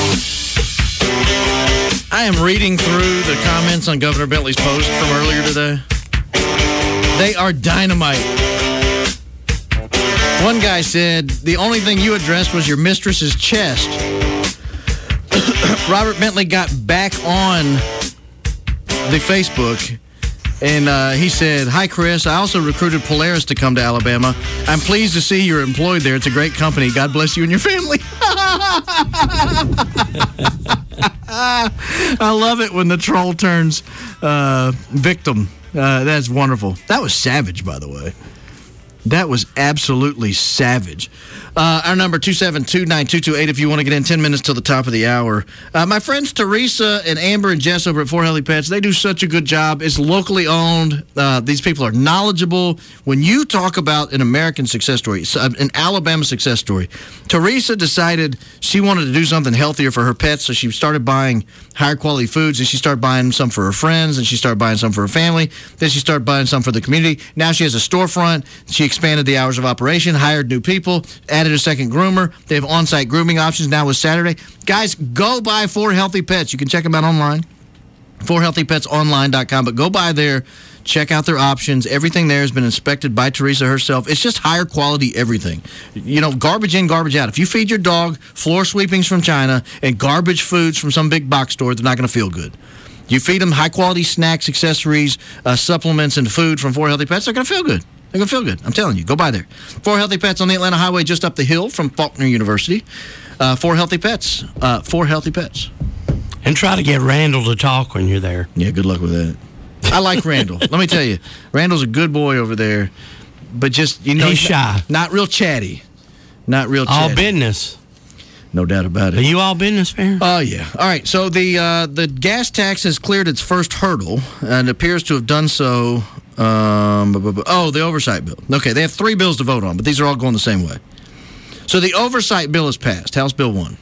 I am reading through the comments on Governor Bentley's post from earlier today. They are dynamite. One guy said, the only thing you addressed was your mistress's chest. Robert Bentley got back on the Facebook, and uh, he said, hi, Chris. I also recruited Polaris to come to Alabama. I'm pleased to see you're employed there. It's a great company. God bless you and your family. I love it when the troll turns uh, victim. Uh, that's wonderful. That was savage, by the way. That was absolutely savage. Uh, our number, two seven two, nine two two eight, if you want to get in ten minutes till the top of the hour. Uh, my friends Teresa and Amber and Jess over at Four Healthy Pets, they do such a good job. It's locally owned. Uh, these people are knowledgeable. When you talk about an American success story, an Alabama success story, Teresa decided she wanted to do something healthier for her pets, so she started buying higher quality foods, and she started buying some for her friends, and she started buying some for her family. Then she started buying some for the community. Now she has a storefront. She expanded the hours of operation, hired new people, added a second groomer. They have on-site grooming options now with Saturday. Guys, go buy Four Healthy Pets. You can check them out online, four healthy pets online dot com. But go by there, check out their options. Everything there has been inspected by Teresa herself. It's just higher quality everything. You know, garbage in, garbage out. If you feed your dog floor sweepings from China and garbage foods from some big box store, they're not going to feel good. You feed them high-quality snacks, accessories, uh, supplements, and food from four Healthy Pets, they're going to feel good. They're going to feel good. I'm telling you. Go by there. four Healthy Pets on the Atlanta Highway just up the hill from Faulkner University. Uh, four Healthy Pets. Uh, four Healthy Pets. And try to get Randall to talk when you're there. Yeah, good luck with that. I like Randall. Let me tell you. Randall's a good boy over there, but just, you know. He's shy. Not, not real chatty. Not real chatty. All business. No doubt about it. Are you all business, Bear? Oh, uh, yeah. All right, so the uh, the gas tax has cleared its first hurdle and appears to have done so. Um, oh, the oversight bill. Okay, they have three bills to vote on, but these are all going the same way. So the oversight bill is passed, House Bill one.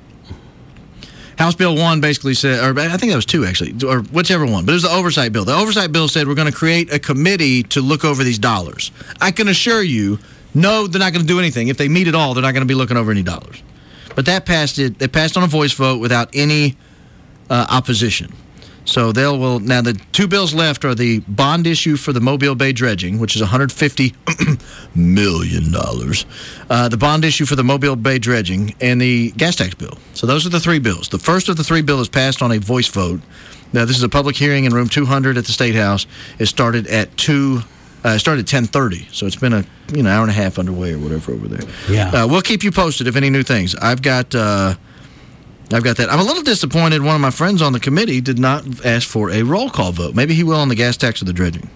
House Bill one basically said, or I think that was two actually, or whichever one, but it was the oversight bill. The oversight bill said we're going to create a committee to look over these dollars. I can assure you, no, they're not going to do anything. If they meet at all, they're not going to be looking over any dollars. But that passed it. They passed on a voice vote without any uh, opposition. So they'll will now the two bills left are the bond issue for the Mobile Bay dredging, which is one hundred fifty million dollars. Uh, the bond issue for the Mobile Bay dredging and the gas tax bill. So those are the three bills. The first of the three bills is passed on a voice vote. Now this is a public hearing in room two hundred at the State House. It started at two. Uh, it started at ten thirty, so it's been a you know hour and a half underway or whatever over there. Yeah, uh, we'll keep you posted if any new things. I've got. Uh, I've got that. I'm a little disappointed one of my friends on the committee did not ask for a roll call vote. Maybe he will on the gas tax or the dredging.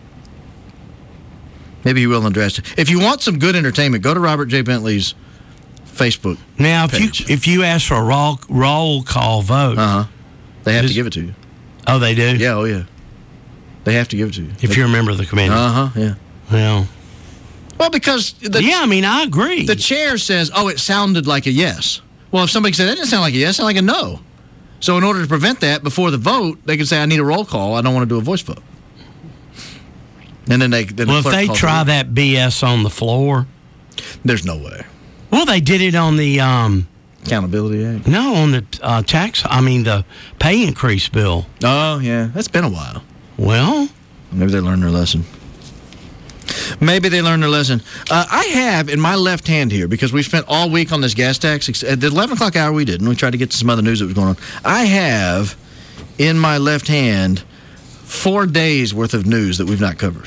Maybe he will on the dredging. If you want some good entertainment, go to Robert J. Bentley's Facebook Now, if page. you if you ask for a roll, roll call vote... Uh-huh. They have to give it to you. Oh, they do? Yeah, oh, yeah. They have to give it to you. If they, you're a member of the committee. Uh-huh, yeah. Well... Well, because... The, yeah, I mean, I agree. The chair says, oh, it sounded like a yes. Well, if somebody said, that didn't sound like a yes, it sounded like a no. So in order to prevent that before the vote, they can say, I need a roll call. I don't want to do a voice vote. And then they... Then well, the if they try that B S on the floor... There's no way. Well, they did it on the... Um, Accountability Act? No, on the uh, tax... I mean, the pay increase bill. Oh, yeah. That's been a while. Well... Maybe they learned their lesson. Maybe they learned their lesson. Uh, I have in my left hand here, because we spent all week on this gas tax. At the eleven o'clock hour we did, and we tried to get to some other news that was going on. I have in my left hand four days worth of news that we've not covered.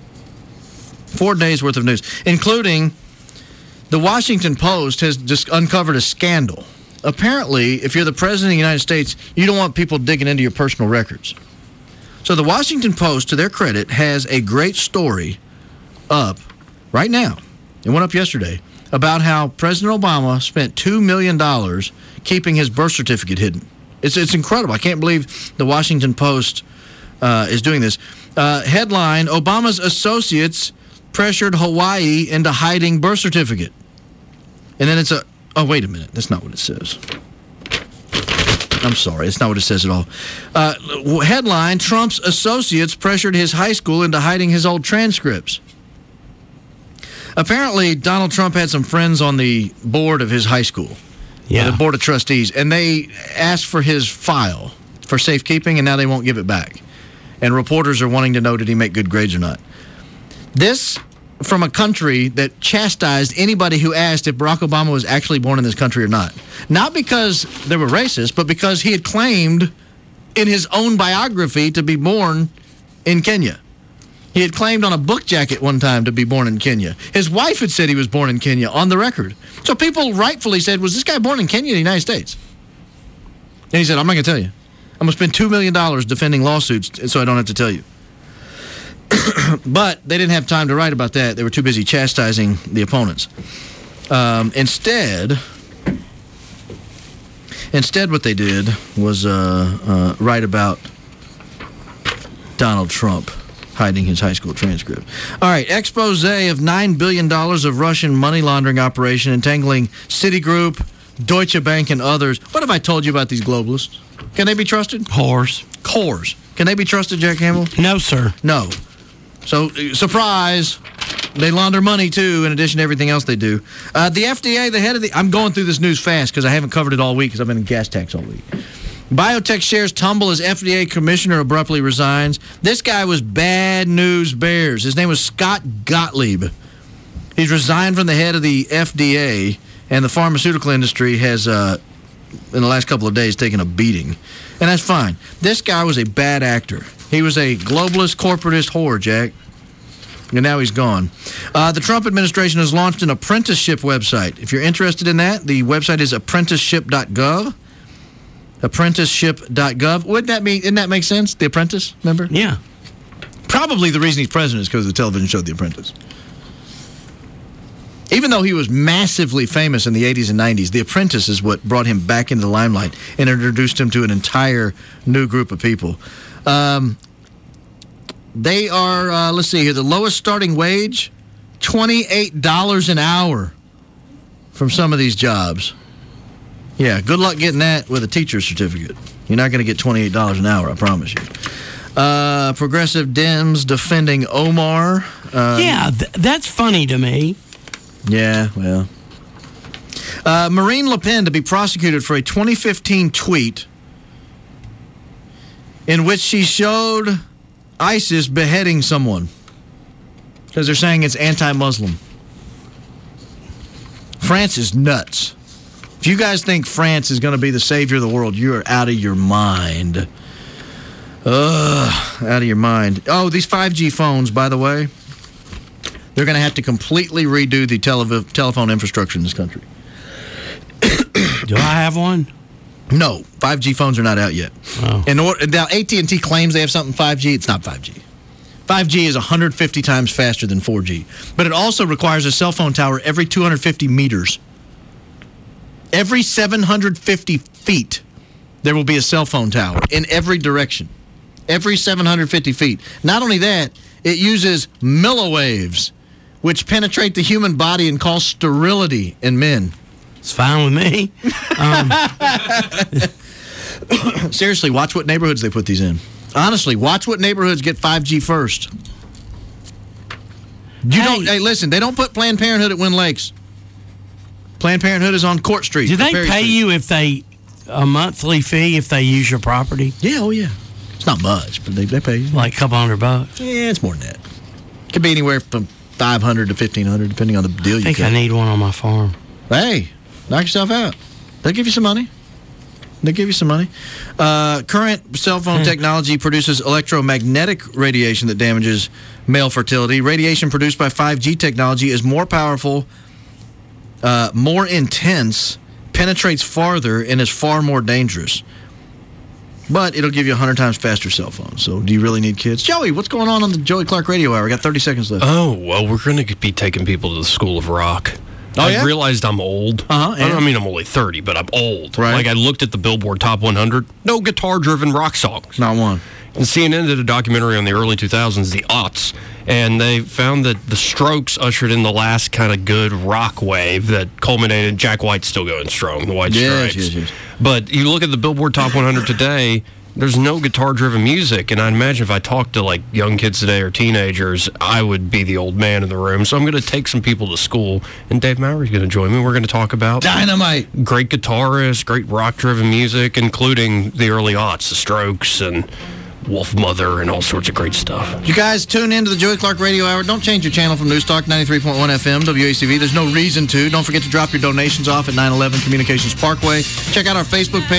Four days worth of news, including the Washington Post has just uncovered a scandal. Apparently, if you're the president of the United States, you don't want people digging into your personal records. So the Washington Post, to their credit, has a great story up right now. It went up yesterday about how President Obama spent two million dollars keeping his birth certificate hidden. It's it's incredible. I can't believe the Washington Post uh, is doing this. Uh, headline, Obama's associates pressured Hawaii into hiding birth certificate. And then it's a, oh, wait a minute. That's not what it says. I'm sorry. It's not what it says at all. Uh, headline, Trump's associates pressured his high school into hiding his old transcripts. Apparently, Donald Trump had some friends on the board of his high school, yeah, the board of trustees, and they asked for his file for safekeeping, and now they won't give it back. And reporters are wanting to know, did he make good grades or not? This from a country that chastised anybody who asked if Barack Obama was actually born in this country or not. Not because they were racist, but because he had claimed in his own biography to be born in Kenya. He had claimed on a book jacket one time to be born in Kenya. His wife had said he was born in Kenya on the record. So people rightfully said, was this guy born in Kenya or the United States? And he said, I'm not going to tell you. I'm going to spend two million dollars defending lawsuits so I don't have to tell you. But they didn't have time to write about that. They were too busy chastising the opponents. Um, instead, instead what they did was uh, uh, write about Donald Trump hiding his high school transcript. All right, expose of nine billion dollars of Russian money laundering operation entangling Citigroup, Deutsche Bank, and others. What have I told you about these globalists? Can they be trusted? Whores. Whores. Can they be trusted, Jack Campbell? No, sir. No. So, uh, surprise, they launder money, too, in addition to everything else they do. Uh, the F D A, the head of the... I'm going through this news fast because I haven't covered it all week because I've been in gas tax all week. Biotech shares tumble as F D A commissioner abruptly resigns. This guy was bad news bears. His name was Scott Gottlieb. He's resigned from the head of the F D A, and the pharmaceutical industry has uh, in the last couple of days taken a beating. And that's fine. This guy was a bad actor. He was a globalist, corporatist whore, Jack. And now he's gone. Uh, the Trump administration has launched an apprenticeship website. If you're interested in that, the website is apprenticeship dot gov. apprenticeship dot gov. Wouldn't that mean, didn't that make sense? The Apprentice, remember? Yeah. Probably the reason he's president is because of the television show The Apprentice. Even though he was massively famous in the eighties and nineties, The Apprentice is what brought him back into the limelight and introduced him to an entire new group of people. Um, they are, uh, let's see here, the lowest starting wage, twenty-eight dollars an hour from some of these jobs. Yeah, good luck getting that with a teacher's certificate. You're not going to get twenty-eight dollars an hour, I promise you. Uh, Progressive Dems defending Omar. Uh, yeah, th- that's funny to me. Yeah, well. Uh, Marine Le Pen to be prosecuted for a twenty fifteen tweet in which she showed ISIS beheading someone because they're saying it's anti-Muslim. France is nuts. If you guys think France is going to be the savior of the world, you are out of your mind. Ugh, out of your mind. Oh, these five G phones, by the way, they're going to have to completely redo the tele- telephone infrastructure in this country. Do I have one? No, five G phones are not out yet. Oh. And or, now A T and T claims they have something five G. It's not five G. five G is one hundred fifty times faster than four G. But it also requires a cell phone tower every two hundred fifty meters. Every seven hundred fifty feet, there will be a cell phone tower in every direction. Every seven hundred fifty feet. Not only that, it uses milliwaves, which penetrate the human body and cause sterility in men. It's fine with me. Um. Seriously, watch what neighborhoods they put these in. Honestly, watch what neighborhoods get five G first. You hey. don't. Hey, listen, they don't put Planned Parenthood at Wynn Lakes. Planned Parenthood is on Court Street. Do they Perry pay Street. you if they a monthly fee if they use your property? Yeah, oh yeah. It's not much, but they, they pay you. Like a couple hundred bucks? Yeah, it's more than that. It could be anywhere from five hundred to fifteen hundred, depending on the deal you I think get. I need one on my farm. Hey, knock yourself out. They'll give you some money. They'll give you some money. Uh, current cell phone technology produces electromagnetic radiation that damages male fertility. Radiation produced by five G technology is more powerful, uh, more intense, penetrates farther, and is far more dangerous. But it'll give you one hundred times faster cell phones. So do you really need kids? Joey, what's going on on the Joey Clark Radio Hour? We got thirty seconds left. Oh, well, we're going to be taking people to the School of Rock. Oh, I yeah? realized I'm old. Uh-huh, yeah. I mean, I'm only thirty, but I'm old. Right. Like, I looked at the Billboard Top one hundred. No guitar-driven rock songs. Not one. And C N N did a documentary on the early two thousands, the aughts, and they found that the Strokes ushered in the last kind of good rock wave that culminated. Jack White's still going strong, the White Yes, Stripes. yes, yes. But you look at the Billboard Top one hundred today, there's no guitar-driven music, and I imagine if I talked to, like, young kids today or teenagers, I would be the old man in the room. So I'm going to take some people to school, and Dave Mowry's going to join me. We're going to talk about Dynamite. Great guitarists, great rock-driven music, including the early aughts, the Strokes, and Wolf Mother, and all sorts of great stuff. You guys tune into the Joey Clark Radio Hour. Don't change your channel from News Talk ninety-three point one F M, W A C V. There's no reason to. Don't forget to drop your donations off at nine eleven Communications Parkway. Check out our Facebook page.